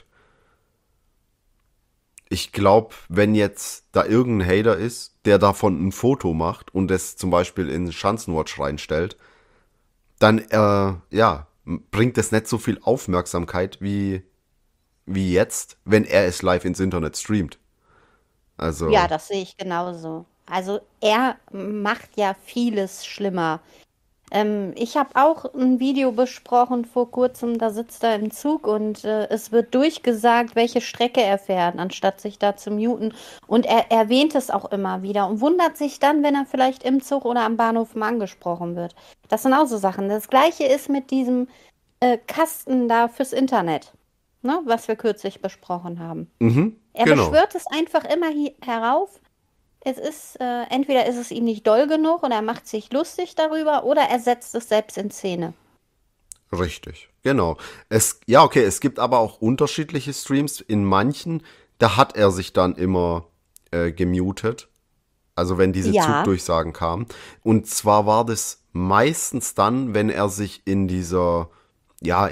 Ich glaube, wenn jetzt da irgendein Hater ist, der davon ein Foto macht und es zum Beispiel in Schanzenwatch reinstellt, dann, bringt es nicht so viel Aufmerksamkeit wie jetzt, wenn er es live ins Internet streamt. Also, Ja, das sehe ich genauso. Also er macht ja vieles schlimmer. Ich habe auch ein Video besprochen vor kurzem, da sitzt er im Zug und es wird durchgesagt, welche Strecke er fährt, anstatt sich da zu muten. Und er erwähnt es auch immer wieder und wundert sich dann, wenn er vielleicht im Zug oder am Bahnhof mal angesprochen wird. Das sind auch so Sachen. Das gleiche ist mit diesem Kasten da fürs Internet, ne, was wir kürzlich besprochen haben. Er genau. beschwört es einfach immer herauf. Es ist, entweder ist es ihm nicht doll genug oder er macht sich lustig darüber oder er setzt es selbst in Szene. Richtig, genau. Es gibt aber auch unterschiedliche Streams. In manchen, da hat er sich dann immer gemutet. Also wenn diese Ja. Zugdurchsagen kamen. Und zwar war das meistens dann, wenn er sich in dieser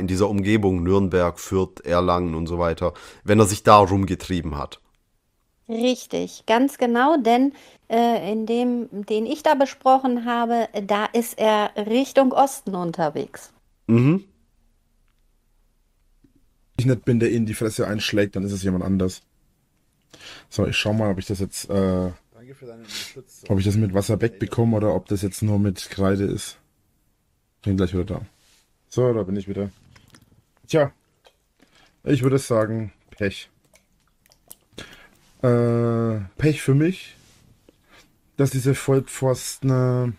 Umgebung Nürnberg, Fürth, Erlangen und so weiter, wenn er sich da rumgetrieben hat. Richtig, ganz genau, denn in dem, den ich da besprochen habe, da ist er Richtung Osten unterwegs. Mhm. Ich nicht bin, der ihnen die Fresse einschlägt, dann ist es jemand anders. So, ich schau mal, ob ich das jetzt, ob ich das mit Wasser wegbekomme oder ob das jetzt nur mit Kreide ist. Bin gleich wieder da. So, da bin ich wieder. Tja, ich würde sagen, Pech. Pech für mich, dass diese Vollpfosten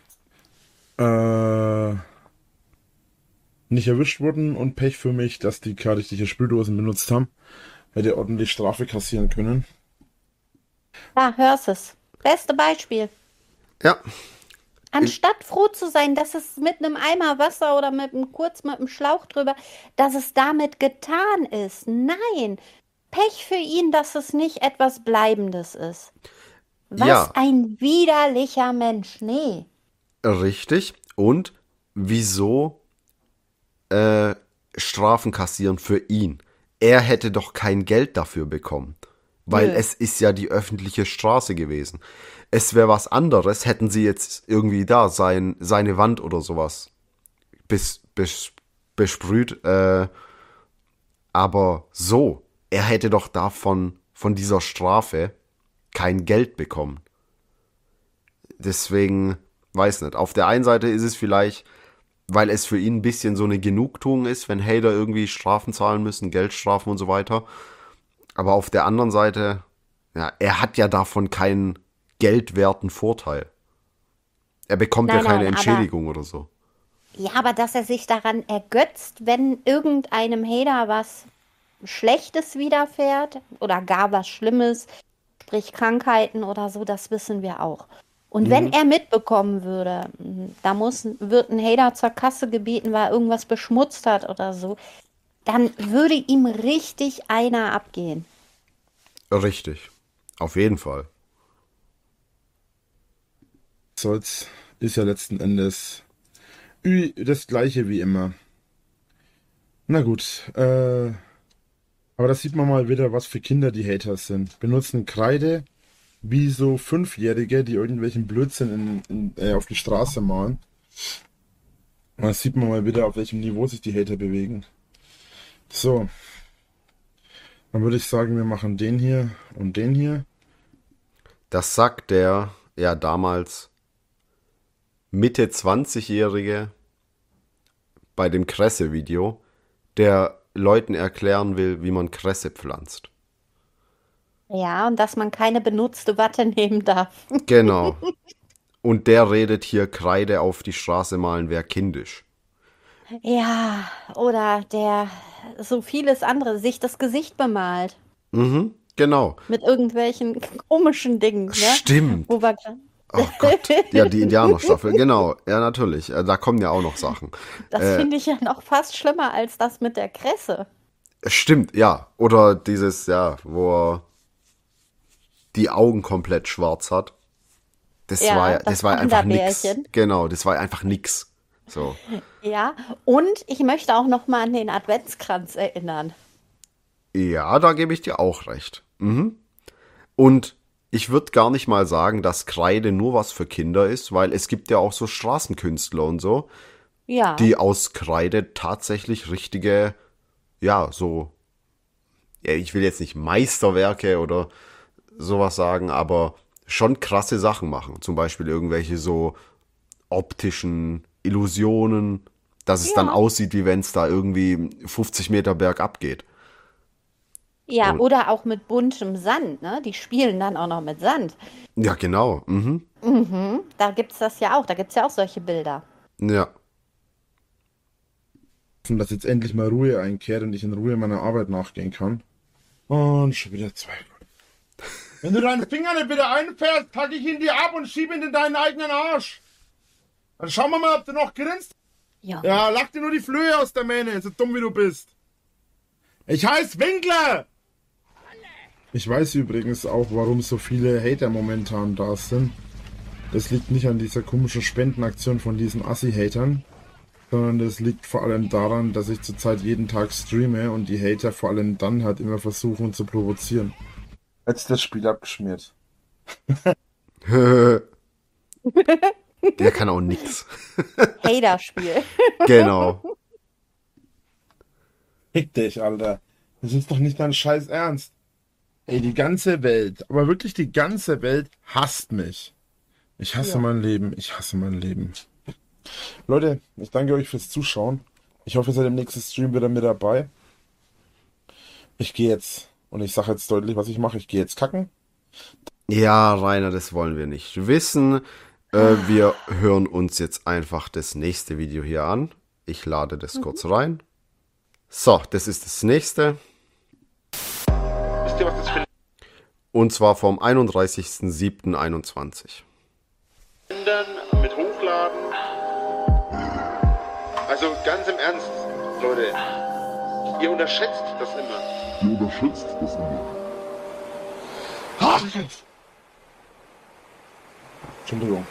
nicht erwischt wurden und Pech für mich, dass die klarsichtige Spüldosen benutzt haben. Hätte ordentlich Strafe kassieren können. Da hörst es. Beste Beispiel. Ja, Anstatt froh zu sein, dass es mit einem Eimer Wasser oder kurz mit einem Schlauch drüber, dass es damit getan ist. Nein, Pech für ihn, dass es nicht etwas Bleibendes ist. Was ja, ein widerlicher Mensch. Nee. richtig. Und wieso Strafen kassieren für ihn? Er hätte doch kein Geld dafür bekommen. Weil Nö. es ist ja die öffentliche Straße gewesen. Es wäre was anderes, hätten sie jetzt irgendwie da seine Wand oder sowas besprüht. Aber so, er hätte doch von dieser Strafe kein Geld bekommen. Deswegen, weiß nicht. Auf der einen Seite ist es vielleicht, weil es für ihn ein bisschen so eine Genugtuung ist, wenn Hater irgendwie Strafen zahlen müssen, Geldstrafen und so weiter. Aber auf der anderen Seite, ja, er hat ja davon keinen geldwerten Vorteil. Er bekommt ja Nein, keine nein, aber Entschädigung oder so. ja, aber dass er sich daran ergötzt, wenn irgendeinem Hater was Schlechtes widerfährt oder gar was Schlimmes, sprich Krankheiten oder so, das wissen wir auch. Und wenn Mhm. er mitbekommen würde, wird ein Hater zur Kasse gebeten, weil er irgendwas beschmutzt hat oder so, dann würde ihm richtig einer abgehen. Richtig. Auf jeden Fall. Soll's ist ja letzten Endes das gleiche wie immer. Na gut, aber das sieht man mal wieder, was für Kinder die Haters sind. Benutzen Kreide wie so Fünfjährige, die irgendwelchen Blödsinn auf die Straße malen. Und das sieht man mal wieder, auf welchem Niveau sich die Hater bewegen. So, dann würde ich sagen, wir machen den hier und den hier. Das sagt der, ja, damals Mitte 20-Jährige bei dem Kresse-Video, der Leuten erklären will, wie man Kresse pflanzt. Ja, und dass man keine benutzte Watte nehmen darf. Genau. Und der redet hier, Kreide auf die Straße malen wäre kindisch. Ja, oder der so vieles andere, sich das Gesicht bemalt Mhm, genau. mit irgendwelchen komischen Dingen, ne? Stimmt. Wo wir, Oh Gott. Ja, die Indianerstaffel, genau. Ja, natürlich. Da kommen ja auch noch Sachen. das finde ich ja noch fast schlimmer als das mit der Kresse. Stimmt, ja. Oder dieses, ja, wo er die Augen komplett schwarz hat. Ja, Das das war einfach nix. Panda-Bärchen. Genau, das war einfach nix. So. Ja, und ich möchte auch noch mal an den Adventskranz erinnern. Ja, da gebe ich dir auch recht. Mhm. Und ich würde gar nicht mal sagen, dass Kreide nur was für Kinder ist, weil es gibt ja auch so Straßenkünstler und so, Ja, die aus Kreide tatsächlich richtige, ja, so, ja, ich will jetzt nicht Meisterwerke oder sowas sagen, aber schon krasse Sachen machen. Zum Beispiel irgendwelche so optischen Illusionen, dass es dann ja. aussieht, wie wenn es da irgendwie 50 Meter bergab geht. Ja, Und, oder auch mit buntem Sand, ne? Die spielen dann auch noch mit Sand. ja, genau. Mhm. Da gibt's das ja auch, da gibt's ja auch solche Bilder. Ja. Dass jetzt endlich mal Ruhe einkehrt und ich in Ruhe meiner Arbeit nachgehen kann. Und schon wieder zwei. Wenn du deinen Finger nicht wieder einfährst, packe ich ihn dir ab und schiebe ihn in deinen eigenen Arsch. Dann schauen wir mal, ob du noch grinst. Ja. Ja, lach dir nur die Flöhe aus der Mähne, so dumm wie du bist. Ich heiß Winkler! Ich weiß übrigens auch, warum so viele Hater momentan da sind. Das liegt nicht an dieser komischen Spendenaktion von diesen Assi-Hatern, sondern das liegt vor allem daran, dass ich zurzeit jeden Tag streame und die Hater vor allem dann halt immer versuchen zu provozieren. Jetzt das Spiel abgeschmiert. Der kann auch nix. Hater-Spiel. Genau. Fick dich, Alter. Das ist doch nicht dein Scheiß Ernst. Ey, die ganze Welt, aber wirklich die ganze Welt hasst mich. Ich hasse Ja. mein Leben. Ich hasse mein Leben. Leute, ich danke euch fürs Zuschauen. Ich hoffe, ihr seid im nächsten Stream wieder mit dabei. Ich gehe jetzt, und ich sage jetzt deutlich, was ich mache. Ich gehe jetzt kacken. Ja, Rainer, das wollen wir nicht wissen. Wir hören uns jetzt einfach das nächste Video hier an. Ich lade das kurz rein. So, das ist das nächste. Wisst ihr, was das für Und zwar vom 31.07.21. Ändern mit Hochladen? Also ganz im Ernst, Leute. Ihr unterschätzt das immer. Entschuldigung.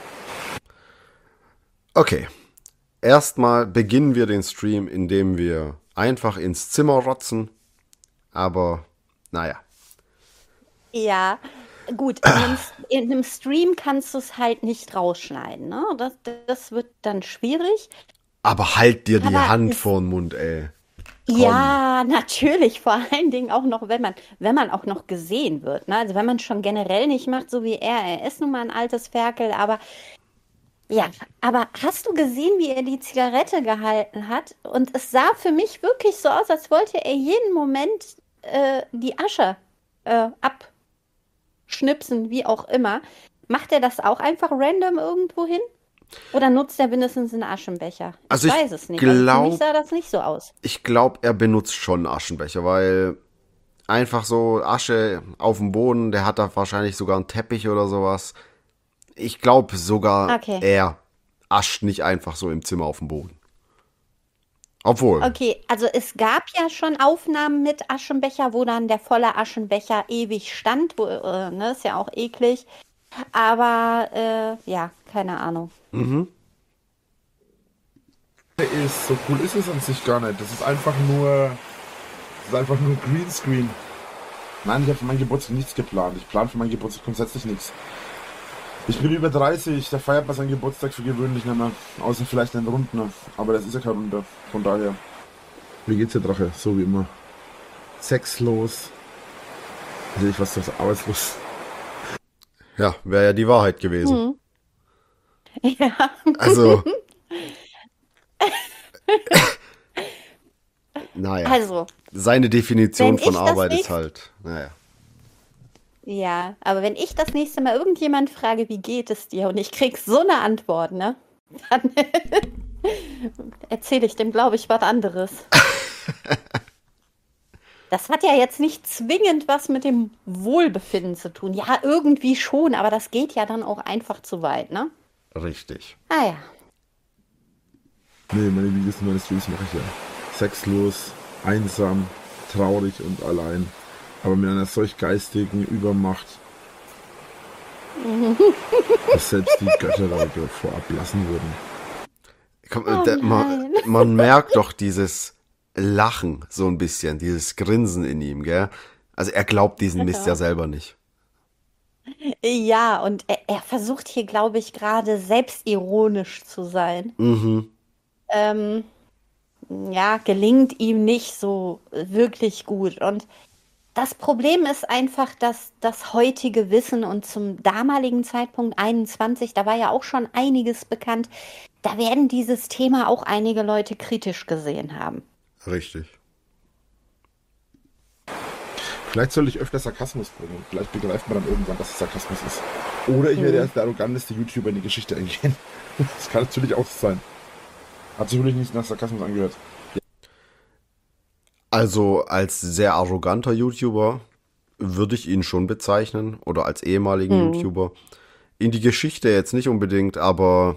Okay. Erstmal beginnen wir den Stream, indem wir einfach ins Zimmer rotzen. Aber, naja. Ja, gut, in einem Stream kannst du es halt nicht rausschneiden, ne? Das wird dann schwierig. Aber halt dir die Aber Hand es- vor den Mund, ey. Ja, natürlich, vor allen Dingen auch noch, wenn man auch noch gesehen wird, ne? Also wenn man schon generell nicht macht, so wie er ist nun mal ein altes Ferkel, aber ja, aber hast du gesehen, wie er die Zigarette gehalten hat? Und es sah für mich wirklich so aus, als wollte er jeden Moment die Asche abschnipsen, wie auch immer. Macht er das auch einfach random irgendwo hin? Oder nutzt er mindestens einen Aschenbecher? Also ich weiß es nicht. Also für glaub- mich sah das nicht so aus. Ich glaube, er benutzt schon Aschenbecher, weil einfach so Asche auf dem Boden, der hat da wahrscheinlich sogar einen Teppich oder sowas. Ich glaube sogar, Okay. er ascht nicht einfach so im Zimmer auf dem Boden. Obwohl, Okay, also es gab ja schon Aufnahmen mit Aschenbecher, wo dann der volle Aschenbecher ewig stand. Ne, ist ja auch eklig. Aber ja, keine Ahnung. Ist, so cool ist es an sich gar nicht. Das ist einfach nur Greenscreen. Nein, ich habe für meinen Geburtstag nichts geplant. Ich plane für meinen Geburtstag grundsätzlich nichts. Ich bin über 30, da feiert man seinen Geburtstag für gewöhnlich nicht mehr. Außer vielleicht einen Runden. Aber das ist ja kein Runder. Von daher. Wie geht's dir, Drache? So wie immer. Sexlos. Sehe ich was, das arbeitslos. ja, wäre ja die Wahrheit gewesen. Mhm. Ja, Also, naja, also, seine Definition wenn von ich das Arbeit ist nächste- halt, naja. ja, aber wenn ich das nächste Mal irgendjemand frage, wie geht es dir, und ich krieg so eine Antwort, ne, dann erzähle ich dem, glaube ich, was anderes. Das hat ja jetzt nicht zwingend was mit dem Wohlbefinden zu tun. Ja, irgendwie schon, aber das geht ja dann auch einfach zu weit, ne? Richtig. Ah ja. Nee, meine Videos und meine Streams mache ich ja. Sexlos, einsam, traurig und allein. Aber mit einer solch geistigen Übermacht, dass selbst die Götter dafür vorab lassen würden. Komm, Oh man merkt doch dieses Lachen so ein bisschen, dieses Grinsen in ihm, gell? Also er glaubt diesen Mist ja selber nicht. Ja, und er versucht hier, glaube ich, gerade selbstironisch zu sein. Ja, gelingt ihm nicht so wirklich gut. Und das Problem ist einfach, dass das heutige Wissen und zum damaligen Zeitpunkt 21, da war ja auch schon einiges bekannt, da werden dieses Thema auch einige Leute kritisch gesehen haben. Richtig. Vielleicht soll ich öfter Sarkasmus bringen. Vielleicht begreift man dann irgendwann, dass es Sarkasmus ist. Oder ich werde erst der arroganteste YouTuber in die Geschichte eingehen. Das kann natürlich auch sein. Hat sich wirklich nicht nach Sarkasmus angehört. Also als sehr arroganter YouTuber würde ich ihn schon bezeichnen oder als ehemaligen YouTuber. In die Geschichte jetzt nicht unbedingt, aber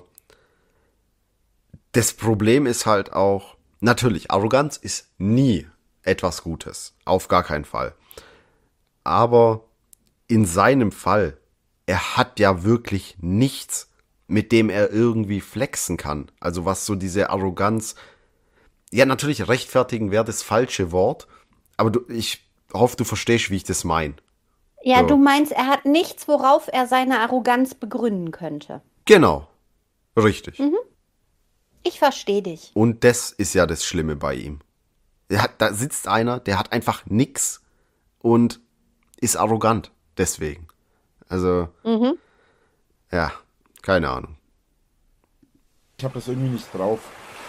das Problem ist halt auch, natürlich, Arroganz ist nie etwas Gutes, auf gar keinen Fall. Aber in seinem Fall, er hat ja wirklich nichts, mit dem er irgendwie flexen kann. Also was so diese Arroganz, ja natürlich rechtfertigen wäre das falsche Wort, aber ich hoffe, du verstehst, wie ich das meine. Ja, So. du meinst, er hat nichts, worauf er seine Arroganz begründen könnte. Genau. Richtig. Ich verstehe dich. Und das ist ja das Schlimme bei ihm. Da sitzt einer, der hat einfach nix und ist arrogant. Deswegen. Also, ja, keine Ahnung. Ich habe das irgendwie nicht drauf.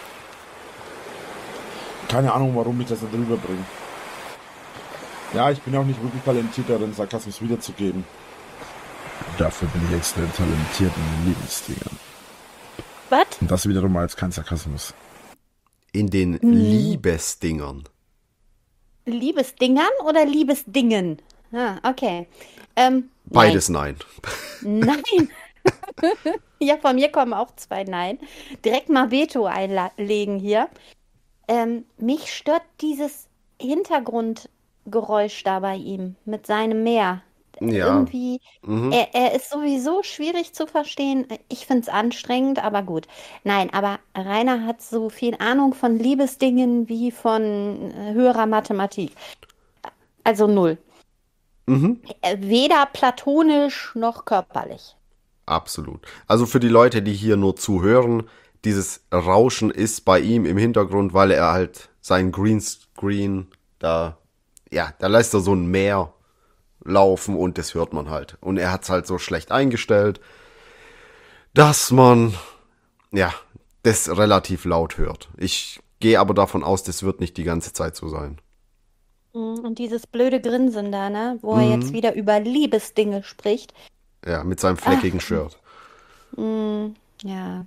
Keine Ahnung, warum mich das da drüber bringt. Ja, ich bin auch nicht wirklich talentiert darin, Sarkasmus wiederzugeben. Dafür bin ich extrem talentiert in den Lieblingsdingern. Was? Und das wiederum als kein Sarkasmus. In den Liebesdingern. Liebesdingern oder Liebesdingen? Ah, okay. Beides nein. Nein. Ja, von mir kommen auch 2 Nein. Direkt mal Veto einlegen hier. Mich stört dieses Hintergrundgeräusch da bei ihm mit seinem Meer. Ja. Irgendwie, er ist sowieso schwierig zu verstehen. Ich finde es anstrengend, aber gut. Nein, aber Rainer hat so viel Ahnung von Liebesdingen wie von höherer Mathematik. Also 0. Weder platonisch noch körperlich. Absolut. Also für die Leute, die hier nur zuhören, dieses Rauschen ist bei ihm im Hintergrund, weil er halt sein Greenscreen da lässt er so ein Meer laufen und das hört man halt. Und er hat es halt so schlecht eingestellt, dass man, das relativ laut hört. Ich gehe aber davon aus, das wird nicht die ganze Zeit so sein. Und dieses blöde Grinsen da, ne, wo er jetzt wieder über Liebesdinge spricht. Ja, mit seinem fleckigen Shirt. Ja.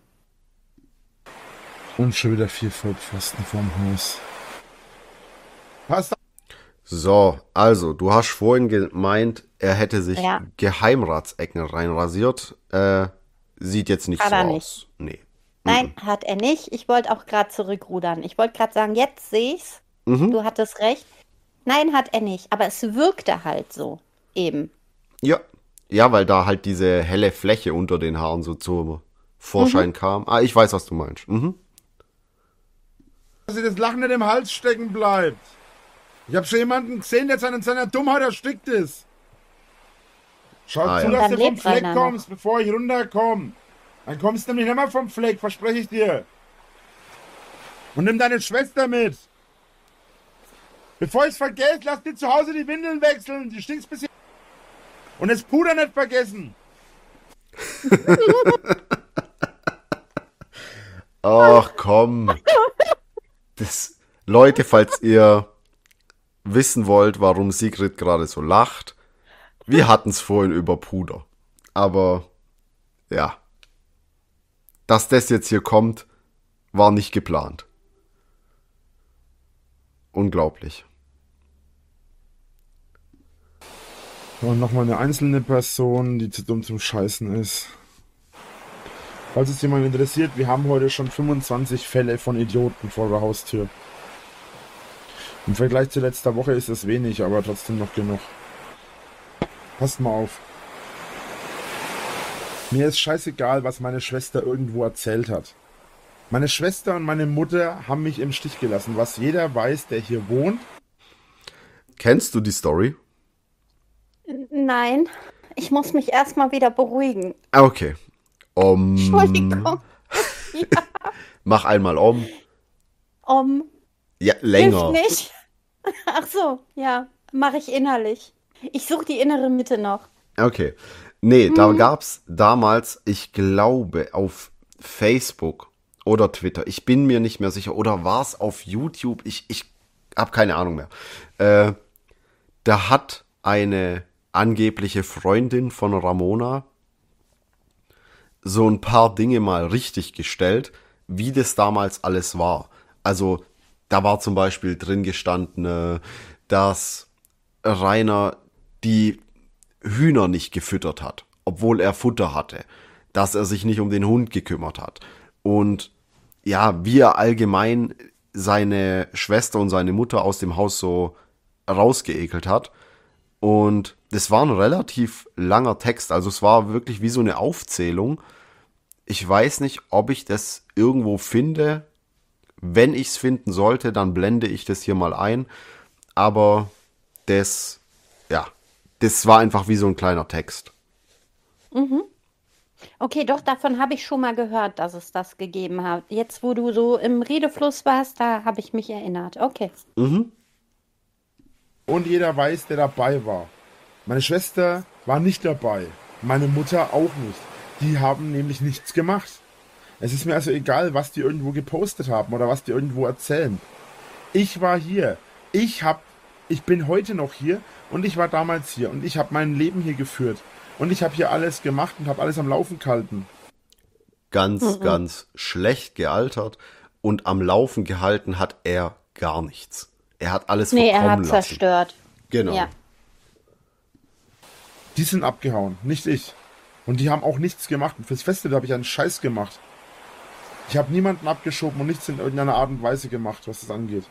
Und schon wieder 4 Vollpfosten vorm Haus. Passt. So, also, du hast vorhin gemeint, er hätte sich Ja. Geheimratsecken reinrasiert. Sieht jetzt nicht Hat so er aus. nicht. Nee. Nein, hat er nicht. Ich wollte auch gerade zurückrudern. Ich wollte gerade sagen, jetzt sehe ich's. Du hattest recht. Nein, hat er nicht. Aber es wirkte halt so. Eben. Ja. Ja, weil da halt diese helle Fläche unter den Haaren so zum Vorschein kam. Ah, ich weiß, was du meinst. Dass dir das Lachen nicht im Hals stecken bleibt. Ich habe schon jemanden gesehen, der an seiner Dummheit erstickt ist. Schau Ah, zu, ja. dass Dann du vom lebt Fleck Rainer noch. kommst, bevor ich runterkomme. Dann kommst du nämlich nicht mehr vom Fleck, verspreche ich dir. Und nimm deine Schwester mit. Bevor ich's vergesse, lass dir zu Hause die Windeln wechseln. Die stinkt's bisschen. Und das Puder nicht vergessen. Ach komm. Leute, falls ihr wissen wollt, warum Sigrid gerade so lacht, wir hatten es vorhin über Puder. Aber ja, dass das jetzt hier kommt, war nicht geplant. Unglaublich. Und nochmal eine einzelne Person, die zu dumm zum Scheißen ist. Falls es jemand interessiert, wir haben heute schon 25 Fälle von Idioten vor der Haustür. Im Vergleich zu letzter Woche ist es wenig, aber trotzdem noch genug. Passt mal auf. Mir ist scheißegal, was meine Schwester irgendwo erzählt hat. Meine Schwester und meine Mutter haben mich im Stich gelassen, was jeder weiß, der hier wohnt. Kennst du die Story? Nein, ich muss mich erstmal wieder beruhigen. Ah, okay. Entschuldigung. Mach einmal Ja, Hilft länger. nicht. Ach so, ja, mache ich innerlich. Ich suche die innere Mitte noch. Okay. Nee, da gab's damals, ich glaube, auf Facebook oder Twitter, ich bin mir nicht mehr sicher, oder war's auf YouTube? Ich habe keine Ahnung mehr. Da hat eine angebliche Freundin von Ramona so ein paar Dinge mal richtig gestellt, wie das damals alles war. Also da war zum Beispiel drin gestanden, dass Rainer die Hühner nicht gefüttert hat, obwohl er Futter hatte, dass er sich nicht um den Hund gekümmert hat und ja, wie er allgemein seine Schwester und seine Mutter aus dem Haus so rausgeekelt hat. Und das war ein relativ langer Text, also es war wirklich wie so eine Aufzählung. Ich weiß nicht, ob ich das irgendwo finde. Wenn ich es finden sollte, dann blende ich das hier mal ein. Aber das, ja, das war einfach wie so ein kleiner Text. Okay, doch, davon habe ich schon mal gehört, dass es das gegeben hat. Jetzt, wo du so im Redefluss warst, da habe ich mich erinnert. Okay. Und jeder weiß, der dabei war. Meine Schwester war nicht dabei. Meine Mutter auch nicht. Die haben nämlich nichts gemacht. Es ist mir also egal, was die irgendwo gepostet haben oder was die irgendwo erzählen. Ich war hier. Ich bin heute noch hier und ich war damals hier und ich habe mein Leben hier geführt. Und ich habe hier alles gemacht und habe alles am Laufen gehalten. Ganz schlecht gealtert und am Laufen gehalten hat er gar nichts. Er hat alles Nee, er verkommen hat lassen. zerstört. Genau. Ja. Die sind abgehauen, nicht ich. Und die haben auch nichts gemacht. Und fürs Festival habe ich einen Scheiß gemacht. Ich habe niemanden abgeschoben und nichts in irgendeiner Art und Weise gemacht, was das angeht.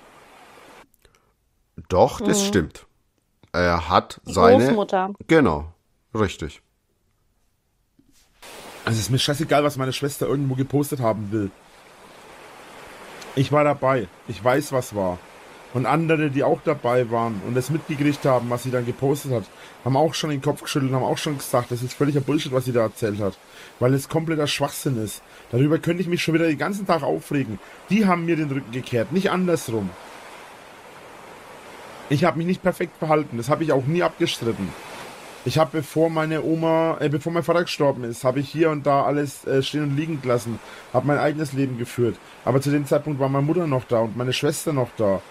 Doch, das stimmt. Er hat Die seine... Großmutter. Genau, richtig. Also es ist mir scheißegal, was meine Schwester irgendwo gepostet haben will. Ich war dabei. Ich weiß, was war. Und andere, die auch dabei waren und es mitgekriegt haben, was sie dann gepostet hat, haben auch schon den Kopf geschüttelt und haben auch schon gesagt, das ist völliger Bullshit, was sie da erzählt hat. Weil es kompletter Schwachsinn ist. Darüber könnte ich mich schon wieder den ganzen Tag aufregen. Die haben mir den Rücken gekehrt, nicht andersrum. Ich habe mich nicht perfekt verhalten, das habe ich auch nie abgestritten. Ich habe, bevor mein Vater gestorben ist, habe ich hier und da alles stehen und liegen gelassen, habe mein eigenes Leben geführt. Aber zu dem Zeitpunkt war meine Mutter noch da und meine Schwester noch da.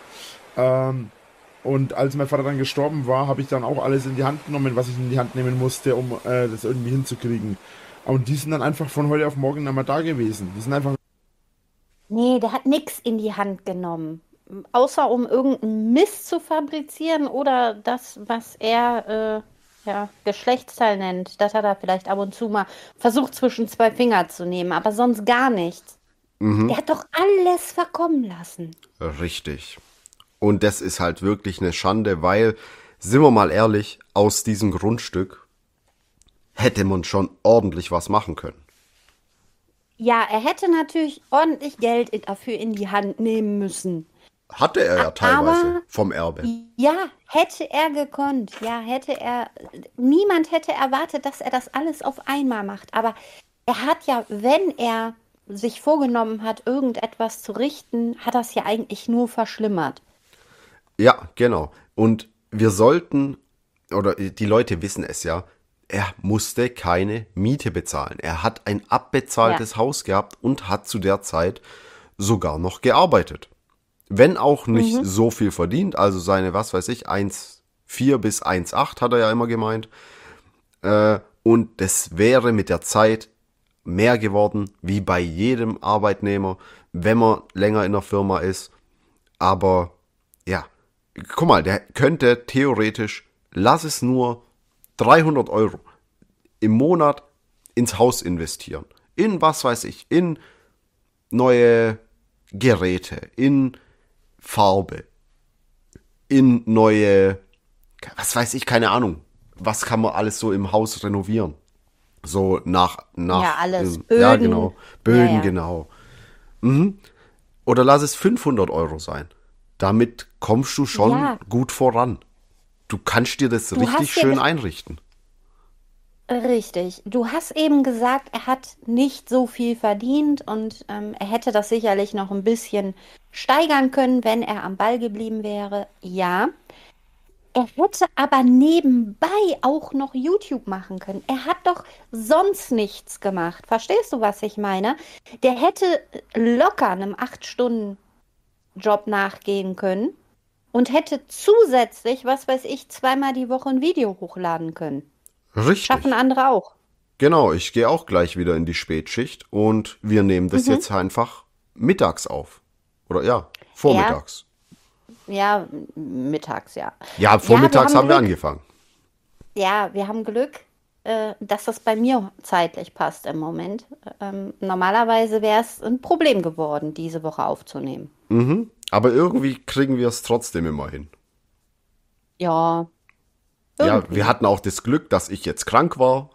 Und als mein Vater dann gestorben war, habe ich dann auch alles in die Hand genommen, was ich in die Hand nehmen musste, um das irgendwie hinzukriegen. Und die sind dann einfach von heute auf morgen nicht mehr da gewesen. Die sind einfach... Nee, der hat nichts in die Hand genommen. Außer um irgendeinen Mist zu fabrizieren oder das, was er Geschlechtsteil nennt. Das hat er vielleicht ab und zu mal versucht, zwischen zwei Finger zu nehmen, aber sonst gar nichts. Der hat doch alles verkommen lassen. Richtig. Und das ist halt wirklich eine Schande, weil, sind wir mal ehrlich, aus diesem Grundstück hätte man schon ordentlich was machen können. Ja, er hätte natürlich ordentlich Geld dafür in die Hand nehmen müssen. Hatte er ja teilweise Aber- vom Erbe. Ja, hätte er gekonnt. Ja, hätte er. Niemand hätte erwartet, dass er das alles auf einmal macht. Aber er hat ja, wenn er sich vorgenommen hat, irgendetwas zu richten, hat das ja eigentlich nur verschlimmert. Ja, genau. Und wir sollten, oder die Leute wissen es ja, er musste keine Miete bezahlen. Er hat ein abbezahltes Haus gehabt und hat zu der Zeit sogar noch gearbeitet. Wenn auch nicht so viel verdient, also seine, was weiß ich, 1,4 bis 1,8 hat er ja immer gemeint. Und das wäre mit der Zeit mehr geworden, wie bei jedem Arbeitnehmer, wenn man länger in der Firma ist. Aber ja, guck mal, der könnte theoretisch, lass es nur 300 Euro im Monat ins Haus investieren. In was weiß ich, in neue Geräte, in Farbe, in neue, was weiß ich, keine Ahnung. Was kann man alles so im Haus renovieren? So nach Ja, alles. Ja, Böden. genau. Böden, Ja. genau. Oder lass es 500 Euro sein. Damit kommst du schon Ja. gut voran. Du kannst dir das richtig hast ja schön das- einrichten. Richtig. Du hast eben gesagt, er hat nicht so viel verdient und er hätte das sicherlich noch ein bisschen steigern können, wenn er am Ball geblieben wäre. Ja. Er hätte aber nebenbei auch noch YouTube machen können. Er hat doch sonst nichts gemacht. Verstehst du, was ich meine? Der hätte locker einem 8-Stunden-Job nachgehen können und hätte zusätzlich, was weiß ich, zweimal die Woche ein Video hochladen können. Richtig. Schaffen andere auch. Genau, ich gehe auch gleich wieder in die Spätschicht und wir nehmen das jetzt einfach mittags auf. Oder ja, vormittags. Ja, mittags, ja. Ja, vormittags haben wir Glück. angefangen. Ja, wir haben Glück, dass das bei mir zeitlich passt im Moment. Normalerweise wäre es ein Problem geworden, diese Woche aufzunehmen. Aber irgendwie kriegen wir es trotzdem immer hin. Ja. Ja, Irgendwie. wir hatten auch das Glück, dass ich jetzt krank war.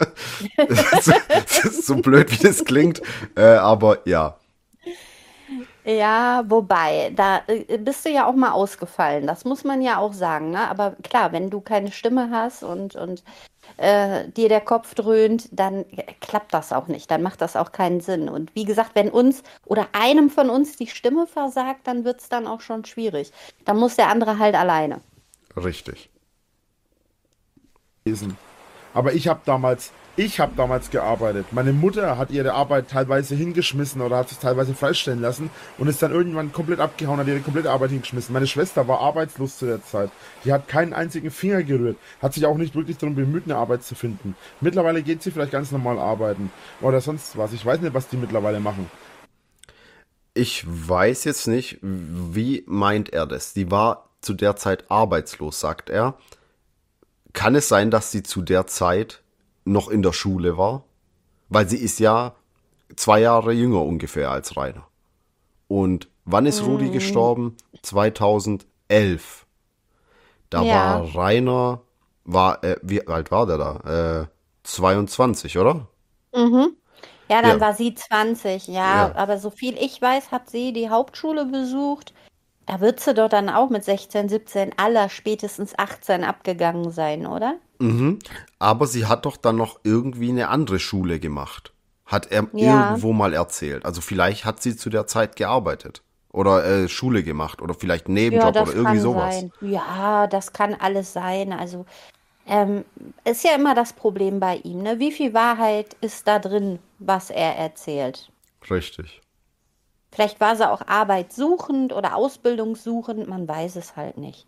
Das ist so blöd, wie das klingt. Aber ja. Ja, wobei, da bist du ja auch mal ausgefallen. Das muss man ja auch sagen, ne? Aber klar, wenn du keine Stimme hast und dir der Kopf dröhnt, dann klappt das auch nicht. Dann macht das auch keinen Sinn. Und wie gesagt, wenn uns oder einem von uns die Stimme versagt, dann wird es dann auch schon schwierig. Dann muss der andere halt alleine. Richtig. Gewesen. Aber ich habe damals gearbeitet. Meine Mutter hat ihre Arbeit teilweise hingeschmissen oder hat sich teilweise freistellen lassen und ist dann irgendwann komplett abgehauen, hat ihre komplette Arbeit hingeschmissen. Meine Schwester war arbeitslos zu der Zeit. Die hat keinen einzigen Finger gerührt, hat sich auch nicht wirklich darum bemüht, eine Arbeit zu finden. Mittlerweile geht sie vielleicht ganz normal arbeiten oder sonst was. Ich weiß nicht, was die mittlerweile machen. Ich weiß jetzt nicht, wie meint er das? Die war zu der Zeit arbeitslos, sagt er. Kann es sein, dass sie zu der Zeit noch in der Schule war? Weil sie ist ja 2 Jahre jünger ungefähr als Rainer. Und wann ist Rudi gestorben? 2011. Da Ja. war Rainer, wie alt war der da? 22, oder? Mhm. Ja, dann Ja, war sie 20, ja, ja. aber so viel ich weiß, hat sie die Hauptschule besucht. Da wird sie doch dann auch mit 16, 17, aller spätestens 18 abgegangen sein, oder? Aber sie hat doch dann noch irgendwie eine andere Schule gemacht. Hat er Ja, irgendwo mal erzählt. Also vielleicht hat sie zu der Zeit gearbeitet. Oder Schule gemacht. Oder vielleicht einen ja, Nebenjob oder das irgendwie kann sowas. sein. Ja, das kann alles sein. Also, ist ja immer das Problem bei ihm, ne? Wie viel Wahrheit ist da drin, was er erzählt? Richtig. Vielleicht war sie auch arbeitssuchend oder ausbildungssuchend, man weiß es halt nicht.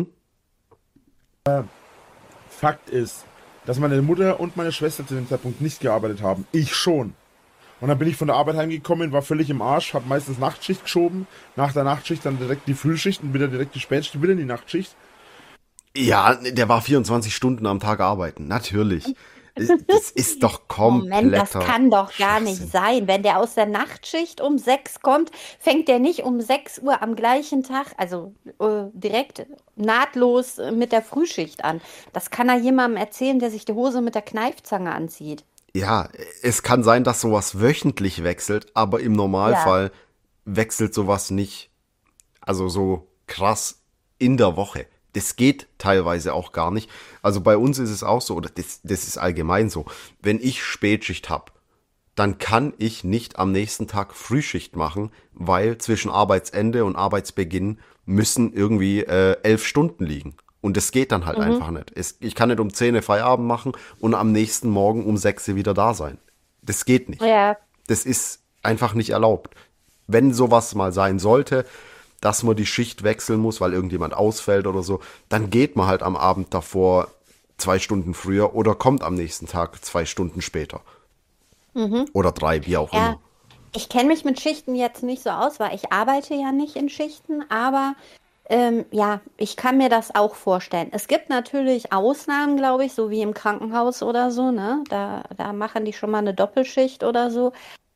Fakt ist, dass meine Mutter und meine Schwester zu dem Zeitpunkt nicht gearbeitet haben. Ich schon. Und dann bin ich von der Arbeit heimgekommen, war völlig im Arsch, habe meistens Nachtschicht geschoben, nach der Nachtschicht dann direkt die Frühschicht und wieder direkt die Spätschicht, wieder in die Nachtschicht. Ja, der war 24 Stunden am Tag arbeiten. Natürlich. Das ist doch Moment, das kompletter kann doch gar nicht Schwachsinn. sein. Wenn der aus der Nachtschicht um 6 kommt, fängt der nicht um 6 Uhr am gleichen Tag, also direkt nahtlos mit der Frühschicht an. Das kann er jemandem erzählen, der sich die Hose mit der Kneifzange anzieht. Ja, es kann sein, dass sowas wöchentlich wechselt, aber im Ja. Normalfall wechselt sowas nicht, also so krass in der Woche. Das geht teilweise auch gar nicht. Also bei uns ist es auch so, oder das ist allgemein so. Wenn ich Spätschicht habe, dann kann ich nicht am nächsten Tag Frühschicht machen, weil zwischen Arbeitsende und Arbeitsbeginn müssen irgendwie 11 Stunden liegen. Und das geht dann halt Mhm. einfach nicht. Ich kann nicht um 10 Uhr Feierabend machen und am nächsten Morgen um 6 Uhr wieder da sein. Das geht nicht. Ja, Das ist einfach nicht erlaubt. Wenn sowas mal sein sollte, dass man die Schicht wechseln muss, weil irgendjemand ausfällt oder so, dann geht man halt am Abend davor 2 Stunden früher oder kommt am nächsten Tag 2 Stunden später. Oder 3, wie auch ja. immer. Ich kenne mich mit Schichten jetzt nicht so aus, weil ich arbeite ja nicht in Schichten, aber ja, ich kann mir das auch vorstellen. Es gibt natürlich Ausnahmen, glaube ich, so wie im Krankenhaus oder so, ne? Da machen die schon mal eine Doppelschicht oder so.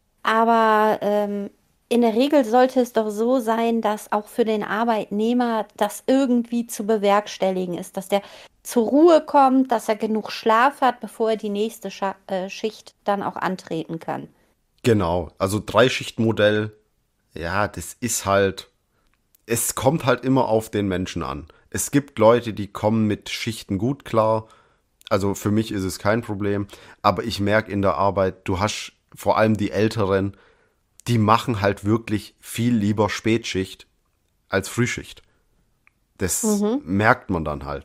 Aber in der Regel sollte es doch so sein, dass auch für den Arbeitnehmer das irgendwie zu bewerkstelligen ist, dass der zur Ruhe kommt, dass er genug Schlaf hat, bevor er die nächste Schicht dann auch antreten kann. Genau, also Dreischichtmodell, ja, das ist halt, es kommt halt immer auf den Menschen an. Es gibt Leute, die kommen mit Schichten gut klar. Also für mich ist es kein Problem. Aber ich merke in der Arbeit, du hast vor allem die Älteren, die machen halt wirklich viel lieber Spätschicht als Frühschicht. Das Mhm. merkt man dann halt.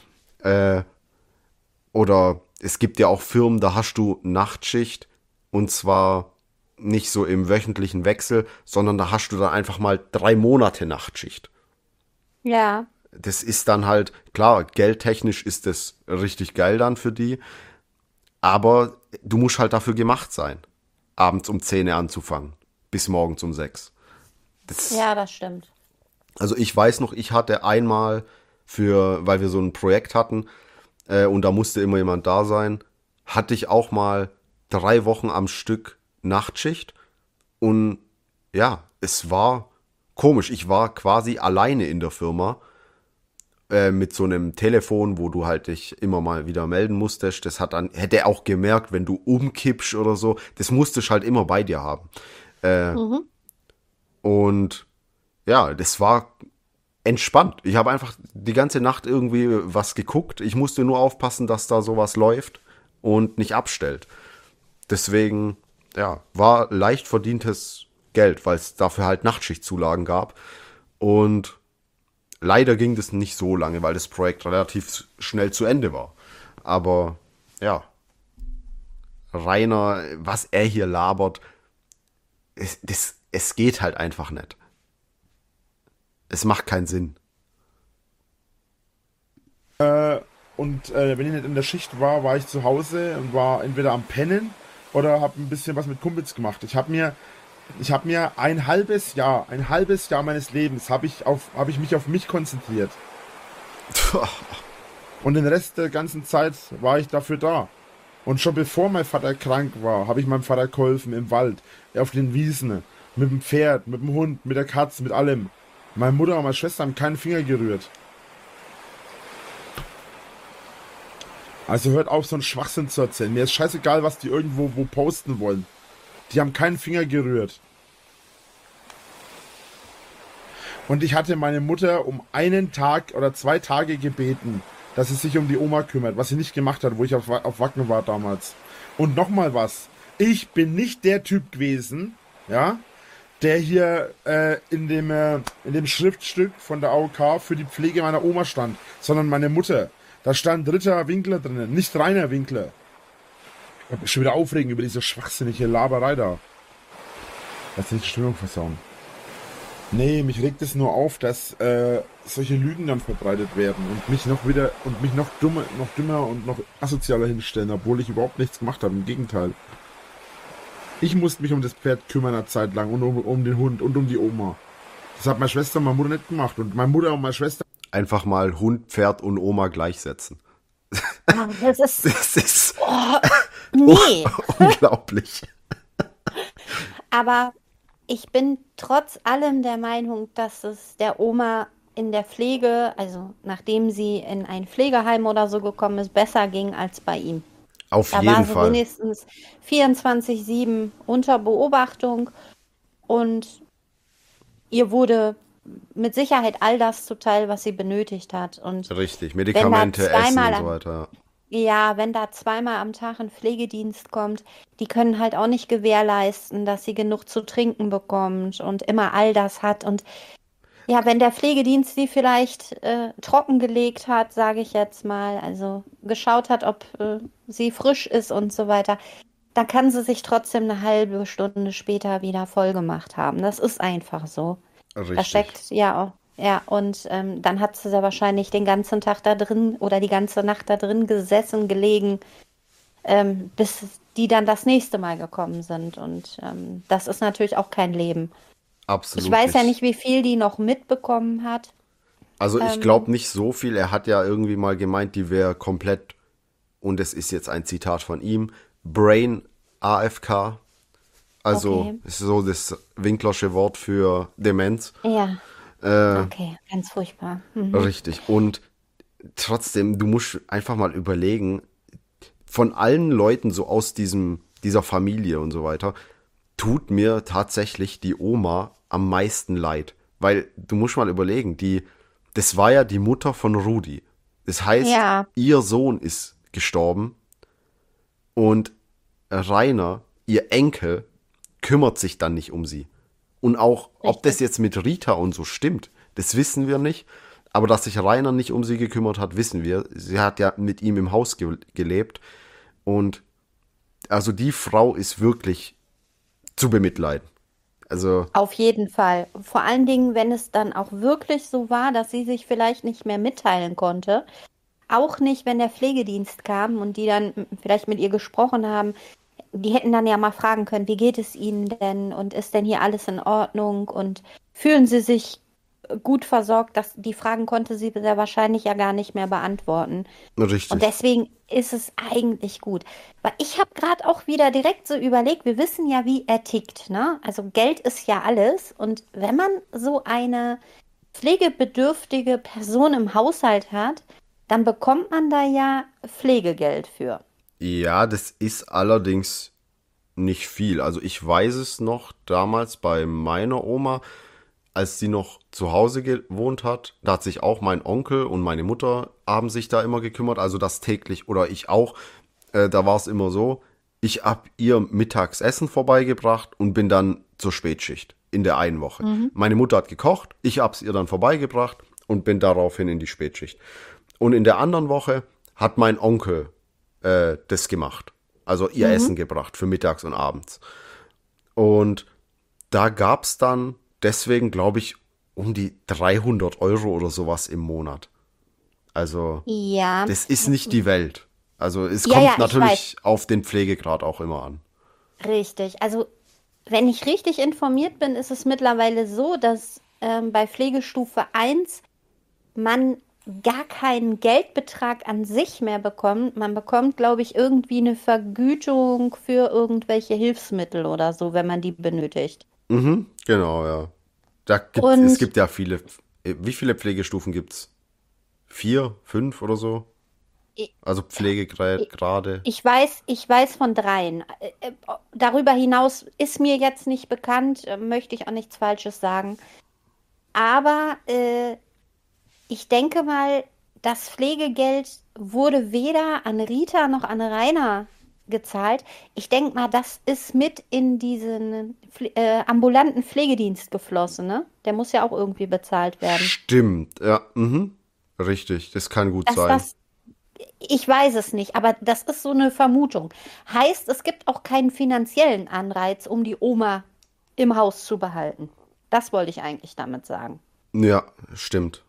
Oder es gibt ja auch Firmen, da hast du Nachtschicht und zwar nicht so im wöchentlichen Wechsel, sondern da hast du dann einfach mal 3 Monate Nachtschicht. Ja. Das ist dann halt, klar, geldtechnisch ist das richtig geil dann für die, aber du musst halt dafür gemacht sein, abends um 10 Uhr anzufangen, bis morgens um 6. Das, Ja, das stimmt. also ich weiß noch, ich hatte einmal weil wir so ein Projekt hatten, und da musste immer jemand da sein, hatte ich auch mal 3 Wochen am Stück Nachtschicht und ja, es war komisch. Ich war quasi alleine in der Firma mit so einem Telefon, wo du halt dich immer mal wieder melden musstest. Das hätte er auch gemerkt, wenn du umkippst oder so. Das musstest du halt immer bei dir haben. Mhm. Und ja, das war entspannt. Ich habe einfach die ganze Nacht irgendwie was geguckt. Ich musste nur aufpassen, dass da sowas läuft und nicht abstellt. Deswegen, ja, war leicht verdientes Geld, weil es dafür halt Nachtschichtzulagen gab. Und leider ging das nicht so lange, weil das Projekt relativ schnell zu Ende war. Aber ja, Rainer, was er hier labert, es geht halt einfach nicht. Es macht keinen Sinn. Wenn ich nicht in der Schicht war, war ich zu Hause und war entweder am Pennen oder habe ein bisschen was mit Kumpels gemacht. Ich habe mir ein halbes Jahr meines Lebens habe ich mich auf mich konzentriert. Und den Rest der ganzen Zeit war ich dafür da. Und schon bevor mein Vater krank war, habe ich meinem Vater geholfen im Wald, auf den Wiesen, mit dem Pferd, mit dem Hund, mit der Katze, mit allem. Meine Mutter und meine Schwester haben keinen Finger gerührt. Also hört auf, so einen Schwachsinn zu erzählen. Mir ist scheißegal, was die irgendwo wo posten wollen. Die haben keinen Finger gerührt. Und ich hatte meine Mutter um einen Tag oder 2 Tage gebeten, dass sie sich um die Oma kümmert, was sie nicht gemacht hat, wo ich auf Wacken war damals. Und nochmal was. Ich bin nicht der Typ gewesen, ja, der hier in dem Schriftstück von der AOK für die Pflege meiner Oma stand, sondern meine Mutter. Da stand Ritter Winkler drinnen, nicht Rainer Winkler. Ich hab mich schon wieder aufregen über diese schwachsinnige Laberei da. Lass nicht die Stimmung versauen. Nee, mich regt es nur auf, dass solche Lügen dann verbreitet werden und mich noch dümmer und noch asozialer hinstellen, obwohl ich überhaupt nichts gemacht habe. Im Gegenteil. Ich musste mich um das Pferd kümmern eine Zeit lang und um den Hund und um die Oma. Das hat meine Schwester und meine Mutter nicht gemacht. Und meine Mutter und meine Schwester... Einfach mal Hund, Pferd und Oma gleichsetzen. Das ist, Das ist nee. unglaublich. Aber ich bin trotz allem der Meinung, dass es der Oma in der Pflege, also nachdem sie in ein Pflegeheim oder so gekommen ist, besser ging als bei ihm. Auf Da war jeden sie Fall. wenigstens 24/7 unter Beobachtung und ihr wurde mit Sicherheit all das zuteil, was sie benötigt hat. Und Richtig. wenn da Medikamente, Essen und zweimal so am, weiter. ja, wenn da zweimal am Tag ein Pflegedienst kommt, die können halt auch nicht gewährleisten, dass sie genug zu trinken bekommt und immer all das hat. Und ja, wenn der Pflegedienst sie vielleicht trockengelegt hat, sage ich jetzt mal, also geschaut hat, ob sie frisch ist und so weiter, dann kann sie sich trotzdem eine halbe Stunde später wieder voll gemacht haben. Das ist einfach so. Da Richtig. steckt, ja, ja, und dann hat sie sehr wahrscheinlich den ganzen Tag da drin oder die ganze Nacht da drin gesessen, gelegen, bis die dann das nächste Mal gekommen sind. Und das ist natürlich auch kein Leben. Ich Absolut weiß ja nicht. nicht, wie viel die noch mitbekommen hat. Also ich Ähm, glaube nicht so viel. Er hat ja irgendwie mal gemeint, die wäre komplett, und es ist jetzt ein Zitat von ihm, Brain AFK. Also okay. ist so das Winklersche Wort für Demenz. Ja, Äh, okay, ganz furchtbar. Mhm. richtig. Und trotzdem, du musst einfach mal überlegen, von allen Leuten so aus dieser Familie und so weiter, tut mir tatsächlich die Oma am meisten leid. Weil du musst mal überlegen, das war ja die Mutter von Rudi. Das heißt, Ja, ihr Sohn ist gestorben und Rainer, ihr Enkel, kümmert sich dann nicht um sie. Und auch, ob das richtig. jetzt mit Rita und so stimmt, das wissen wir nicht. Aber dass sich Rainer nicht um sie gekümmert hat, wissen wir. Sie hat ja mit ihm im Haus gelebt. Und also die Frau ist wirklich zu bemitleiden. Also, Auf jeden Fall. Vor allen Dingen, wenn es dann auch wirklich so war, dass sie sich vielleicht nicht mehr mitteilen konnte. Auch nicht, wenn der Pflegedienst kam und die dann vielleicht mit ihr gesprochen haben. Die hätten dann ja mal fragen können, wie geht es Ihnen denn und ist denn hier alles in Ordnung und fühlen Sie sich gut versorgt? Die Fragen konnte sie sehr wahrscheinlich ja gar nicht mehr beantworten. Und richtig. deswegen ist es eigentlich gut. Weil ich habe gerade auch wieder direkt so überlegt, wir wissen ja, wie er tickt, ne? Also Geld ist ja alles. Und wenn man so eine pflegebedürftige Person im Haushalt hat, dann bekommt man da ja Pflegegeld für. Ja, das ist allerdings nicht viel. Also ich weiß es noch damals bei meiner Oma, als sie noch zu Hause gewohnt hat, da hat sich auch mein Onkel und meine Mutter haben sich da immer gekümmert, also das täglich, oder ich auch. Da war es immer so, ich hab ihr Mittagsessen vorbeigebracht und bin dann zur Spätschicht in der einen Woche. Meine Mutter hat gekocht, ich hab's ihr dann vorbeigebracht und bin daraufhin in die Spätschicht. Und in der anderen Woche hat mein Onkel das gemacht, also ihr Essen gebracht für mittags und abends. Und da gab's dann deswegen, glaube ich, um die 300 Euro oder sowas im Monat. Also, Ja, das ist nicht die Welt. Also, es ja, kommt ja, ich natürlich auf den Pflegegrad auch immer an. richtig. Also, wenn ich richtig informiert bin, ist es mittlerweile so, dass bei Pflegestufe 1 man gar keinen Geldbetrag an sich mehr bekommt. Man bekommt, glaube ich, irgendwie eine Vergütung für irgendwelche Hilfsmittel oder so, wenn man die benötigt. Genau, ja. Es Und gibt ja viele. Wie viele Pflegestufen gibt's? 4, 5 oder so? i- Also Pflegegrade. ich weiß von 3. Darüber hinaus ist mir jetzt nicht bekannt, möchte ich auch nichts Falsches sagen. Aber ich denke mal, das Pflegegeld wurde weder an Rita noch an Rainer gezahlt. Ich denke mal, das ist mit in diesen ambulanten Pflegedienst geflossen, ne? Der muss ja auch irgendwie bezahlt werden. Stimmt, ja. Richtig, das kann gut Das, sein. was, ich weiß es nicht, aber das ist so eine Vermutung. Heißt, es gibt auch keinen finanziellen Anreiz, um die Oma im Haus zu behalten. Das wollte ich eigentlich damit sagen. Ja, stimmt.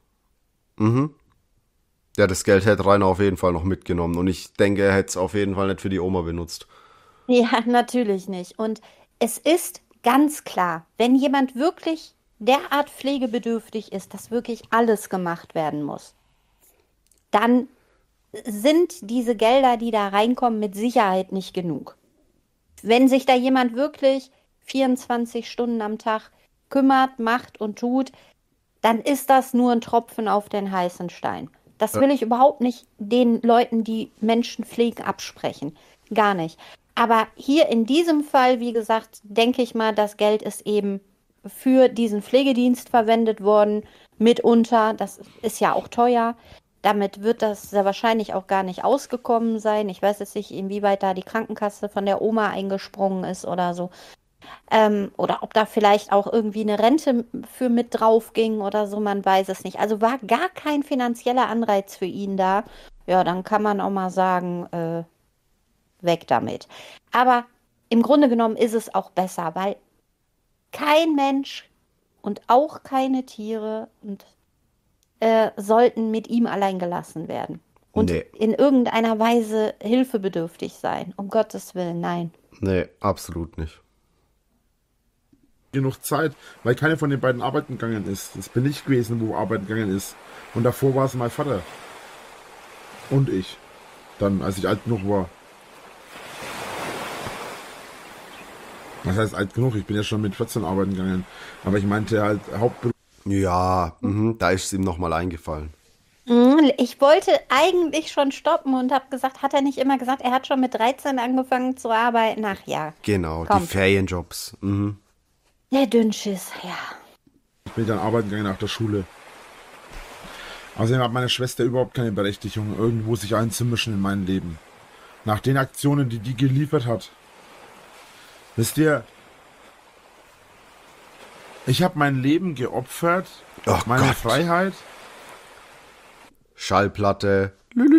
Ja, das Geld hätte Rainer auf jeden Fall noch mitgenommen. Und ich denke, er hätte es auf jeden Fall nicht für die Oma benutzt. Ja, natürlich nicht. Und es ist ganz klar, wenn jemand wirklich derart pflegebedürftig ist, dass wirklich alles gemacht werden muss, dann sind diese Gelder, die da reinkommen, mit Sicherheit nicht genug. Wenn sich da jemand wirklich 24 Stunden am Tag kümmert, macht und tut, dann ist das nur ein Tropfen auf den heißen Stein. Das will ich überhaupt nicht den Leuten, die Menschen pflegen, absprechen. Gar nicht. Aber hier in diesem Fall, wie gesagt, denke ich mal, das Geld ist eben für diesen Pflegedienst verwendet worden. Mitunter, das ist ja auch teuer. Damit wird das sehr wahrscheinlich auch gar nicht ausgekommen sein. Ich weiß jetzt nicht, inwieweit da die Krankenkasse von der Oma eingesprungen ist oder so. Oder ob da vielleicht auch irgendwie eine Rente für mit drauf ging oder so, man weiß es nicht. Also war gar kein finanzieller Anreiz für ihn da. Ja, dann kann man auch mal sagen, weg damit. Aber im Grunde genommen ist es auch besser, weil kein Mensch und auch keine Tiere sollten mit ihm allein gelassen werden. Und Nee, in irgendeiner Weise hilfebedürftig sein. Um Gottes Willen, nein. nee, absolut nicht. Genug Zeit, weil keine von den beiden arbeiten gegangen ist. Das bin ich gewesen, wo arbeiten gegangen ist. Und davor war es mein Vater. Und ich. Dann, als ich alt genug war. Was heißt alt genug? Ich bin ja schon mit 14 arbeiten gegangen. Aber ich meinte halt Hauptberuf. Ja, da ist es ihm nochmal eingefallen. Ich wollte eigentlich schon stoppen und habe gesagt, hat er nicht immer gesagt, er hat schon mit 13 angefangen zu arbeiten? Ach ja, Genau, die komm. Ferienjobs. Der Dünnschiss, ja. Ich bin dann arbeiten gegangen nach der Schule. Außerdem hat meine Schwester überhaupt keine Berechtigung, irgendwo sich einzumischen in mein Leben. Nach den Aktionen, die die geliefert hat. Wisst ihr, ich habe mein Leben geopfert, Oh meine Gott. Freiheit, Schallplatte.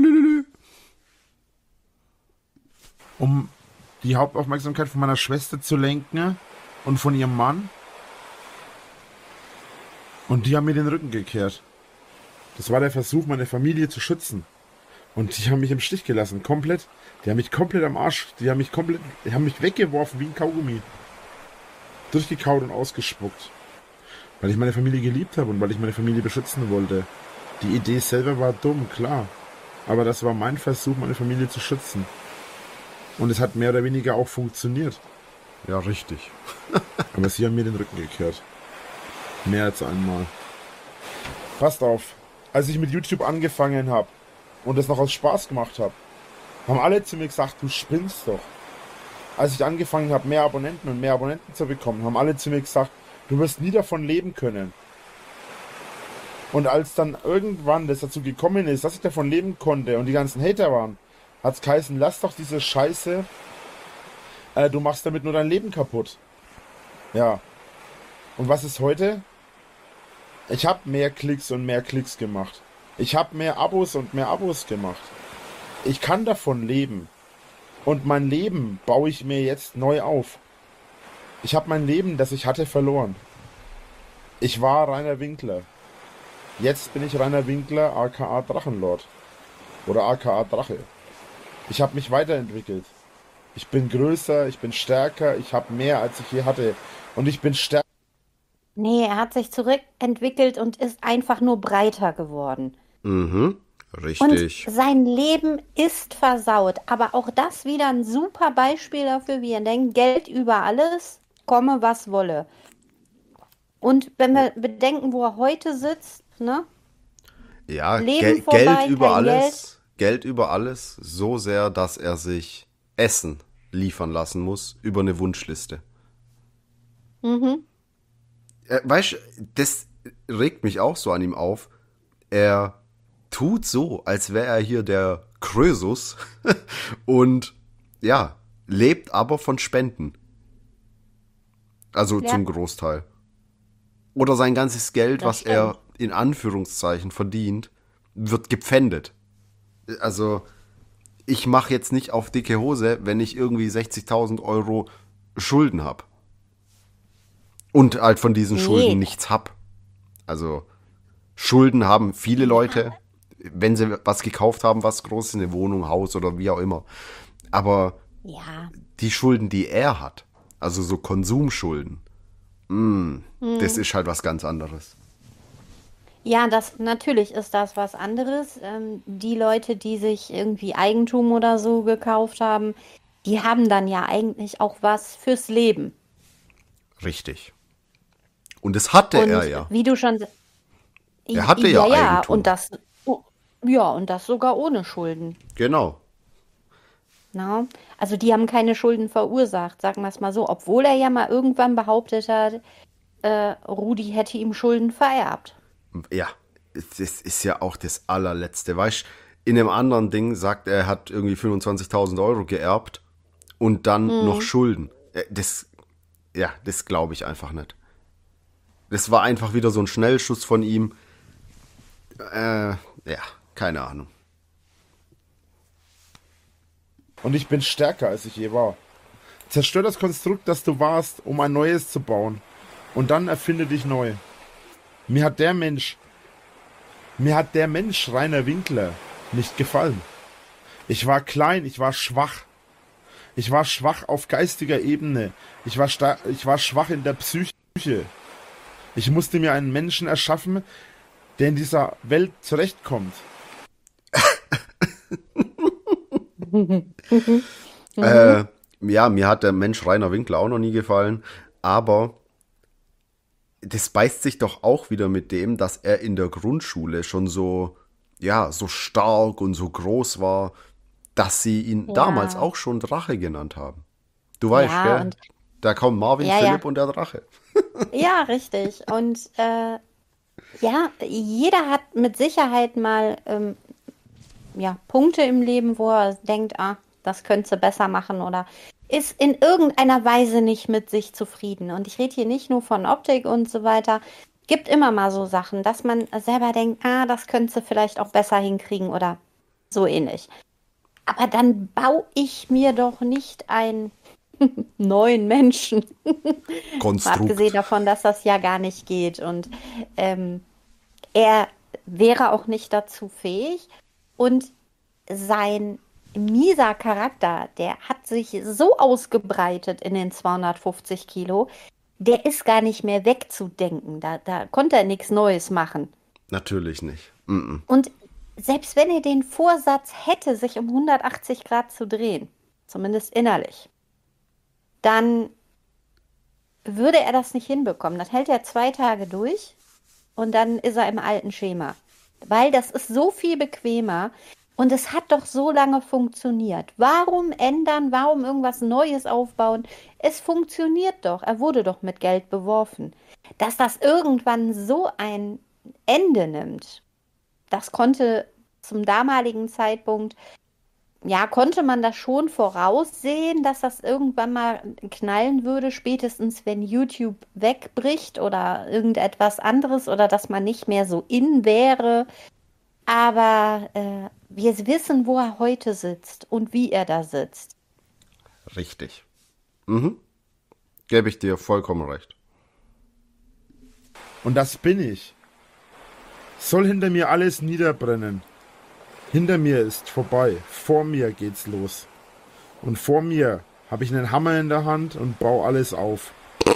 um die Hauptaufmerksamkeit von meiner Schwester zu lenken und von ihrem Mann. Und die haben mir den Rücken gekehrt. Das war der Versuch, meine Familie zu schützen. Und die haben mich im Stich gelassen, komplett. Die haben mich komplett am Arsch, die haben mich weggeworfen wie ein Kaugummi. Durchgekaut und ausgespuckt. Weil ich meine Familie geliebt habe und weil ich meine Familie beschützen wollte. Die Idee selber war dumm, klar. Aber das war mein Versuch, meine Familie zu schützen. Und es hat mehr oder weniger auch funktioniert. Ja, richtig. Aber sie haben mir den Rücken gekehrt. Mehr als einmal. Passt auf. Als ich mit YouTube angefangen habe und das noch aus Spaß gemacht habe, haben alle zu mir gesagt, du spinnst doch. als ich angefangen habe, mehr Abonnenten zu bekommen, haben alle zu mir gesagt, du wirst nie davon leben können. Und als dann irgendwann das dazu gekommen ist, dass ich davon leben konnte und die ganzen Hater waren, hat's geheißen, lass doch diese Scheiße, du machst damit nur dein Leben kaputt. Ja. Und was ist heute? Ich habe mehr Klicks und mehr Klicks gemacht. Ich habe mehr Abos und mehr Abos gemacht. Ich kann davon leben. Und mein Leben baue ich mir jetzt neu auf. Ich habe mein Leben, das ich hatte, verloren. Ich war Rainer Winkler. Jetzt bin ich Rainer Winkler, aka Drachenlord. Oder aka Drache. Ich habe mich weiterentwickelt. Ich bin größer, ich bin stärker, ich habe mehr, als ich je hatte. Und ich bin stärker. Nee, er hat sich zurückentwickelt und ist einfach nur breiter geworden. Mhm, Und richtig. sein Leben ist versaut. Aber auch das wieder ein super Beispiel dafür, wie er denkt, Geld über alles, komme was wolle. Und wenn wir bedenken, wo er heute sitzt, ne? Ja, Leben Geld vorbei, über kein alles, Geld über alles, so sehr, dass er sich Essen liefern lassen muss über eine Wunschliste. Mhm. Weißt du, das regt mich auch so an ihm auf. Er tut so, als wäre er hier der Krösus und ja, lebt aber von Spenden. Also Ja, zum Großteil. Oder sein ganzes Geld, das was er stimmt. in Anführungszeichen verdient, wird gepfändet. Also ich mache jetzt nicht auf dicke Hose, wenn ich irgendwie 60.000 Euro Schulden habe. Und halt von diesen Schulden Nee. nichts hab. Also Schulden haben viele Leute, wenn sie was gekauft haben, was groß ist, eine Wohnung, Haus oder wie auch immer. Aber Ja. die Schulden, die er hat, also so Konsumschulden, das ist halt was ganz anderes. Ja, das natürlich ist das was anderes. Die Leute, die sich irgendwie Eigentum oder so gekauft haben, die haben dann ja eigentlich auch was fürs Leben. Richtig. Und das hatte er Und ja. wie du schon, Er hatte ja, ja ja, Eigentum. und das sogar ohne Schulden. Genau. Na? Also die haben keine Schulden verursacht, sagen wir es mal so, obwohl er ja mal irgendwann behauptet hat, Rudi hätte ihm Schulden vererbt. Ja, das ist ja auch das allerletzte. Weißt, in einem anderen Ding sagt er, er hat irgendwie 25.000 Euro geerbt und dann noch Schulden. Das glaube ich einfach nicht. Das war einfach wieder so ein Schnellschuss von ihm. Ja, keine Ahnung. Und ich bin stärker, als ich je war. Zerstör das Konstrukt, das du warst, um ein neues zu bauen. Und dann erfinde dich neu. Mir hat der Mensch, mir hat der Mensch Rainer Winkler nicht gefallen. Ich war klein, ich war schwach. Ich war schwach auf geistiger Ebene. Ich war schwach in der Psyche. Ich musste mir einen Menschen erschaffen, der in dieser Welt zurechtkommt. Ja, mir hat der Mensch Rainer Winkler auch noch nie gefallen, aber das beißt sich doch auch wieder mit dem, dass er in der Grundschule schon so, ja, so stark und so groß war, dass sie ihn damals Ja, auch schon Drache genannt haben. Du weißt, ja, gell? und Da kommen Marvin, ja, ja, Philipp und der Drache. ja, richtig. Und ja, jeder hat mit Sicherheit mal ja, Punkte im Leben, wo er denkt, ah, das könntest du besser machen oder ist in irgendeiner Weise nicht mit sich zufrieden. Und ich rede hier nicht nur von Optik und so weiter. Gibt immer mal so Sachen, dass man selber denkt, ah, das könntest du vielleicht auch besser hinkriegen oder so ähnlich. Aber dann baue ich mir doch nicht einen neuen Menschen. Mal abgesehen Konstrukt. davon, dass das ja gar nicht geht. Und ähm, er wäre auch nicht dazu fähig. Und sein mieser Charakter, der hat sich so ausgebreitet in den 250 Kilo, der ist gar nicht mehr wegzudenken. Da konnte er nichts Neues machen. Natürlich nicht. Mm-mm. Und selbst wenn er den Vorsatz hätte, sich um 180 Grad zu drehen, zumindest innerlich, dann würde er das nicht hinbekommen. Das hält er 2 Tage durch und dann ist er im alten Schema. Weil das ist so viel bequemer, Und es hat doch so lange funktioniert. Warum ändern? Warum irgendwas Neues aufbauen? Es funktioniert doch. Er wurde doch mit Geld beworfen. Dass das irgendwann so ein Ende nimmt, das konnte zum damaligen Zeitpunkt, ja, konnte man das schon voraussehen, dass das irgendwann mal knallen würde, spätestens wenn YouTube wegbricht oder irgendetwas anderes oder dass man nicht mehr so in wäre. Aber wir wissen, wo er heute sitzt und wie er da sitzt. Richtig. Mhm. Gebe ich dir vollkommen recht. Und das bin ich. Soll hinter mir alles niederbrennen. Hinter mir ist vorbei. Vor mir geht's los. Und vor mir habe ich einen Hammer in der Hand und baue alles auf.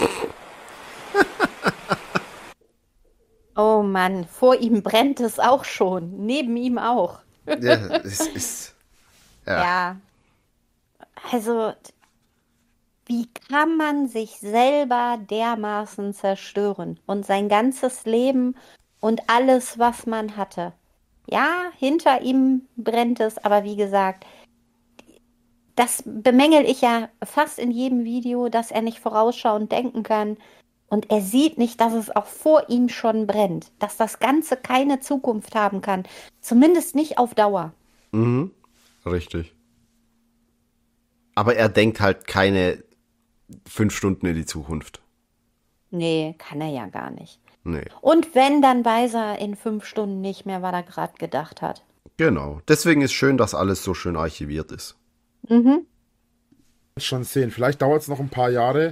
Oh Mann, vor ihm brennt es auch schon. Neben ihm auch. Ja, es ist. Ja. Ja. Also, wie kann man sich selber dermaßen zerstören und sein ganzes Leben und alles, was man hatte? Ja, hinter ihm brennt es, aber wie gesagt, das bemängel ich ja fast in jedem Video, dass er nicht vorausschauend denken kann. Und er sieht nicht, dass es auch vor ihm schon brennt, dass das Ganze keine Zukunft haben kann. Zumindest nicht auf Dauer. Mhm. Richtig. Aber er denkt halt keine 5 Stunden in die Zukunft. Nee, kann er ja gar nicht. Nee. Und wenn, dann weiß er in 5 Stunden nicht mehr, was er gerade gedacht hat. Genau. Deswegen ist schön, dass alles so schön archiviert ist. Mhm. Schon sehen. Vielleicht dauert es noch ein paar Jahre.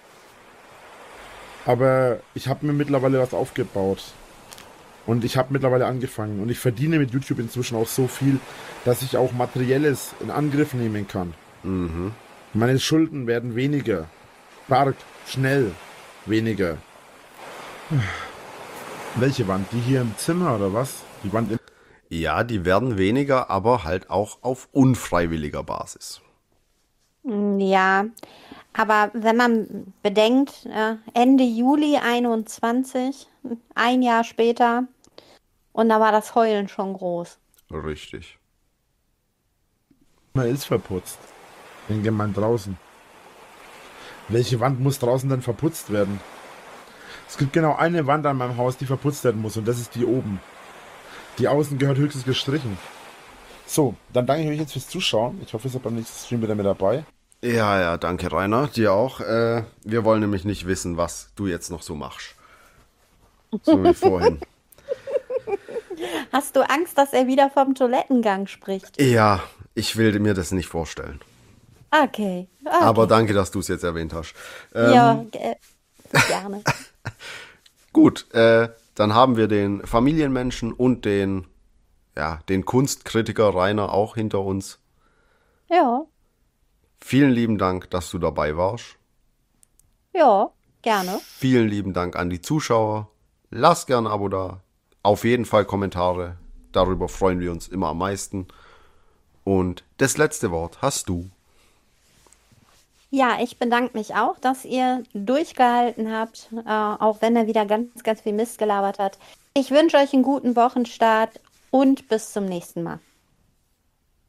Aber ich habe mir mittlerweile was aufgebaut. Und ich habe mittlerweile angefangen. Und ich verdiene mit YouTube inzwischen auch so viel, dass ich auch Materielles in Angriff nehmen kann. Mhm. Meine Schulden werden weniger. Stark, schnell, weniger. Welche Wand? Die hier im Zimmer oder was? Die Wand im... Ja, die werden weniger, aber halt auch auf unfreiwilliger Basis. Ja, aber wenn man bedenkt, Ende Juli 21, ein Jahr später, und da war das Heulen schon groß. Richtig. Man ist verputzt. Denke mal draußen. Welche Wand muss draußen denn verputzt werden? Es gibt genau eine Wand an meinem Haus, die verputzt werden muss, und das ist die oben. Die außen gehört höchstens gestrichen. So, dann danke ich euch jetzt fürs Zuschauen. Ich hoffe, ihr seid beim nächsten Stream wieder mit dabei. Ja, danke Rainer, dir auch. Wir wollen nämlich nicht wissen, was du jetzt noch so machst. So wie vorhin. Hast du Angst, dass er wieder vom Toilettengang spricht? Ja, ich will mir das nicht vorstellen. Okay. Aber danke, dass du es jetzt erwähnt hast. Ja, gerne. Gut, dann haben wir den Familienmenschen und den Kunstkritiker Rainer auch hinter uns. Ja, Vielen lieben Dank, dass du dabei warst. ja, gerne. Vielen lieben Dank an die Zuschauer. Lasst gerne ein Abo da. Auf jeden Fall Kommentare. Darüber freuen wir uns immer am meisten. Und das letzte Wort hast du. Ja, ich bedanke mich auch, dass ihr durchgehalten habt, auch wenn er wieder ganz, ganz viel Mist gelabert hat. Ich wünsche euch einen guten Wochenstart und bis zum nächsten Mal.